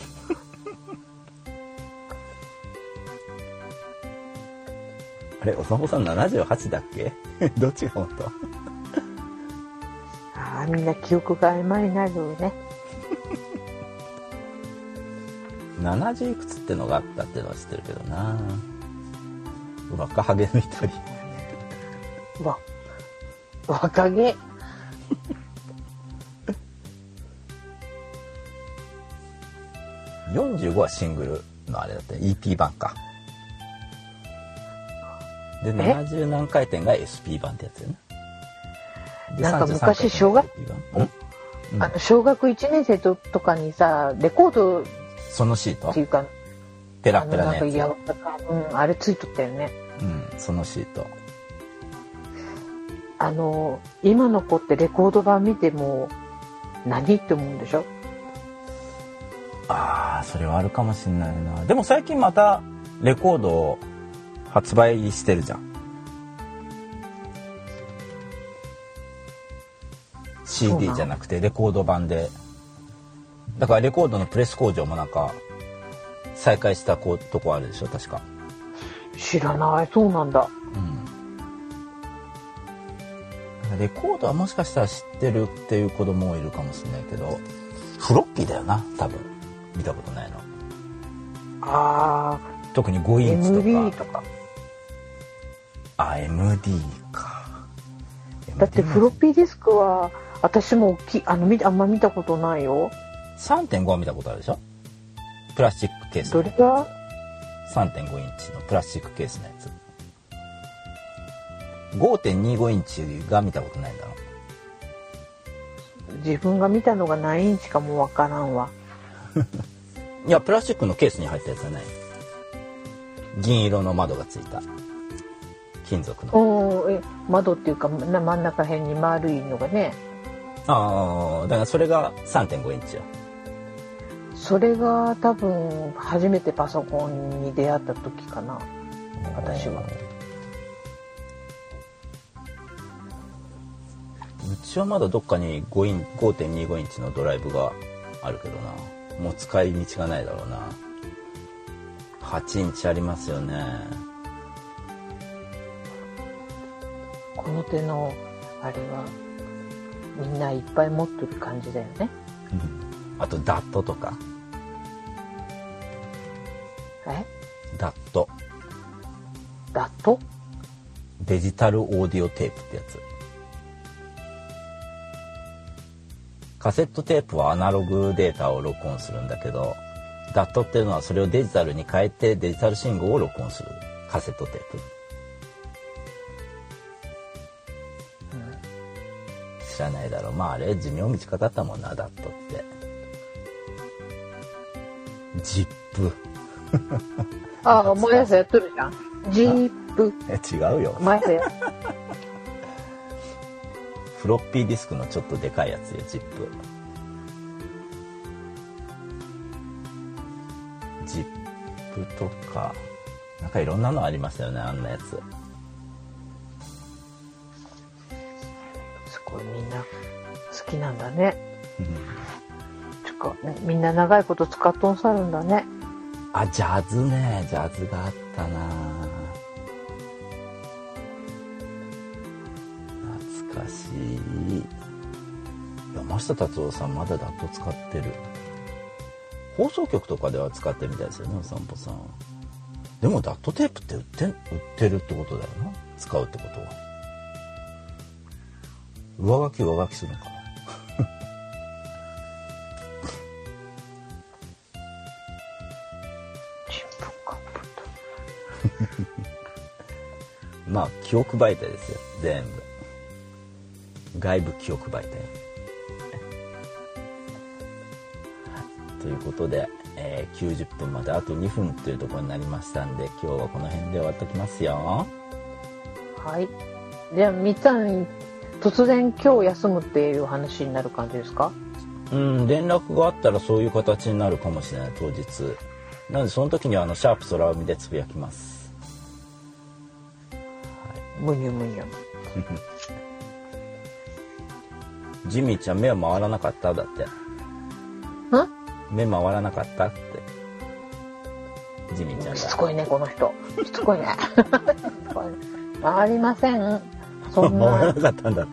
あれおさぼさんななじゅうはちだっけどっちが本当？ ああみんな記憶が曖昧になるよね。 ななじゅういくつってのがあったってのは知ってるけどな。若ハゲの至り。 わ若気よんじゅうごはシングルのあれだって イーピー 版か。でななじゅう何回転が エスピー 版ってやつよね。 なんか昔小学、うん、あの小学いちねん生ととかにさレコードそのシートっていうかペラペラのやつ、 あのなんかやか、うん、あれついとったよね。 うん、そのシート。 あの今の子ってレコード版見ても何って思うんでしょ。 ああ、それはあるかもしれないな。でも最近またレコードを発売してるじゃん。シーディー じゃなくてレコード版で。だからレコードのプレス工場もなんか再開したこうとこあるでしょ確か。 知らない。そうなんだ。 うん。レコードはもしかしたら知ってるっていう子供もいるかもしれないけど、フロッピーだよな多分。見たことないの。 ああ。 特にごインチとか。 エムディー とか。 あ、エムディー か。 だってフロッピーディスクは私も大きいあのあんま見たことないよ。 さんてんご は見たことあるでしょ。プラスチックケースどれがさんてんご インチのプラスチックケースのやつ。ごてんにご インチが見たことないんだろう。自分が見たのが何インチかもわからんわ。 いやプラスチックのケースに入ったやつじゃない。銀色の窓がついた金属の。 おえ窓っていうか真ん中辺に丸いのがね。 ああ、だからそれが さんてんご インチよ。 それが多分初めてパソコンに出会った時かな私は。 うちはまだどっかにごてんにご インチのドライブがあるけどな。もう使い道がないだろうな。はちインチありますよね。 この手のあれはみんないっぱい持ってる感じだよね。 あとダットとか。 え？ ダット。 ダット？ デジタルオーディオテープってやつ。カセットテープはアナログデータを録音するんだけど、ダットっていうのはそれをデジタルに変えてデジタル信号を録音するカセットテープ。うん、知らないだろう。まああれ寿命短かったもんな、ダットって。ジップ。 ああ、毎朝やっとるじゃん。ジップ。 え、違うよ。 毎朝や。 フロッピーディスクのちょっとでかいやつよ、ジップ。ジップとか、なんかいろんなのありましたよね、あんなやつ。 すごいみんな好きなんだね。うん。ちょっとみんな長いこと使っとんさるんだね。 あ、ジャズね、ジャズがあったな。懐かしい。山下達郎さんまだダット使ってる。放送局とかでは使ってるみたいですよね、お散歩さん。でもダットテープって売って売ってるってことだよな。使うってことは。上書き上書きするのかな。まあ記憶媒体ですよ、全部。外部記憶媒体。ということで、えー、きゅうじゅっぷんまであとにふんというところになりましたんで、今日はこの辺で終わっておきますよ。 はい。じゃあみっつぁん突然今日休むっていう話になる感じですか？ うん、連絡があったらそういう形になるかもしれない、当日。なのでその時にはあのシャープ空海でつぶやきます。 むにゅむにゅ。 ジミーちゃん目は回らなかっただって。 ん？ 目回らなかったって。ジミーちゃんが。 しつこいねこの人。しつこいね。回りません。そんな。 回らなかったんだって。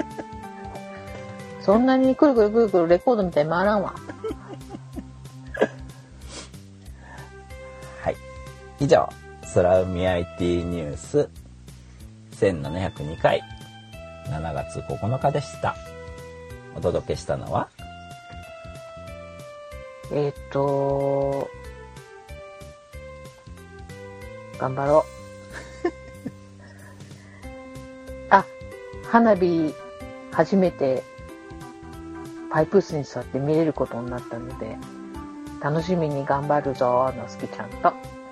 そんなにくるくるくるくるレコードみたいに回らんわ。 はい。以上、空海 アイティー ニュースせんななひゃくにかいしちがつここのかでした。お届けしたのはえっと頑張ろう。あ、花火初めてパイプ椅子に座って見れることになったので、楽しみに頑張るぞ、のすけちゃんと。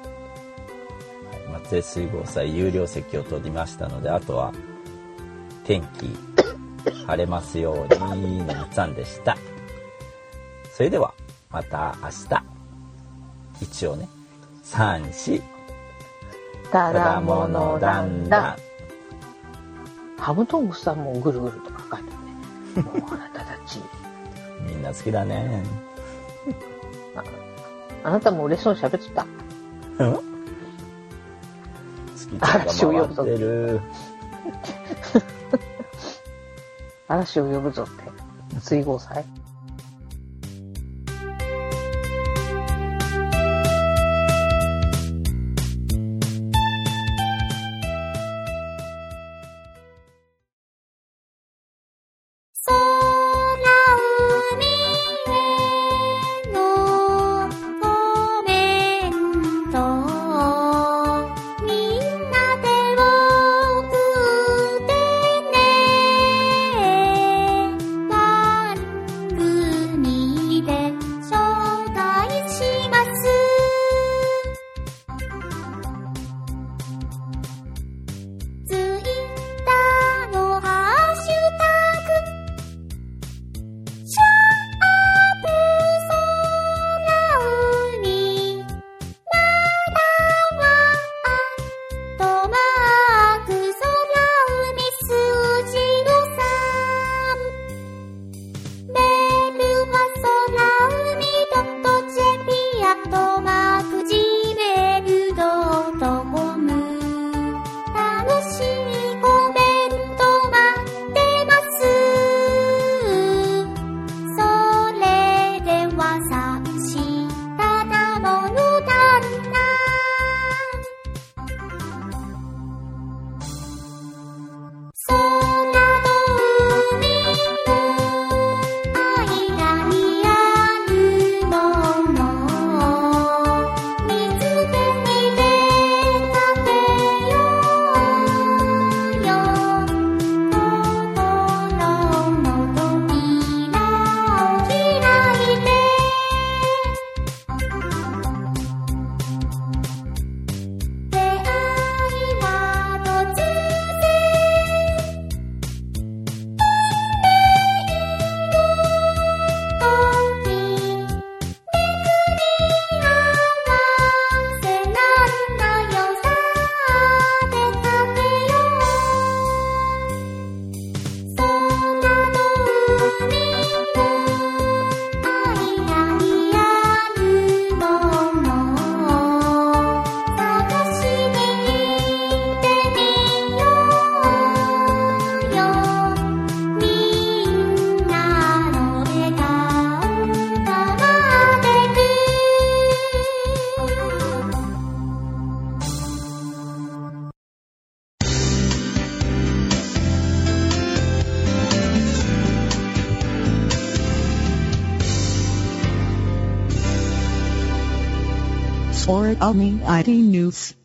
松江水郷祭有料席を取りましたので、あとは天気晴れますようにのみっつぁんでした。それではまた明日。一応ね、さん、し、 ただものだんだん。ハムトングさんもぐるぐるとか書いてあるね。もうあなたたち。 みんな好きだね。 あなたも嬉しそうに喋ってた。 うん？好きちゃんが回ってる。 嵐を呼ぶぞって。水郷祭。 For Omni I D News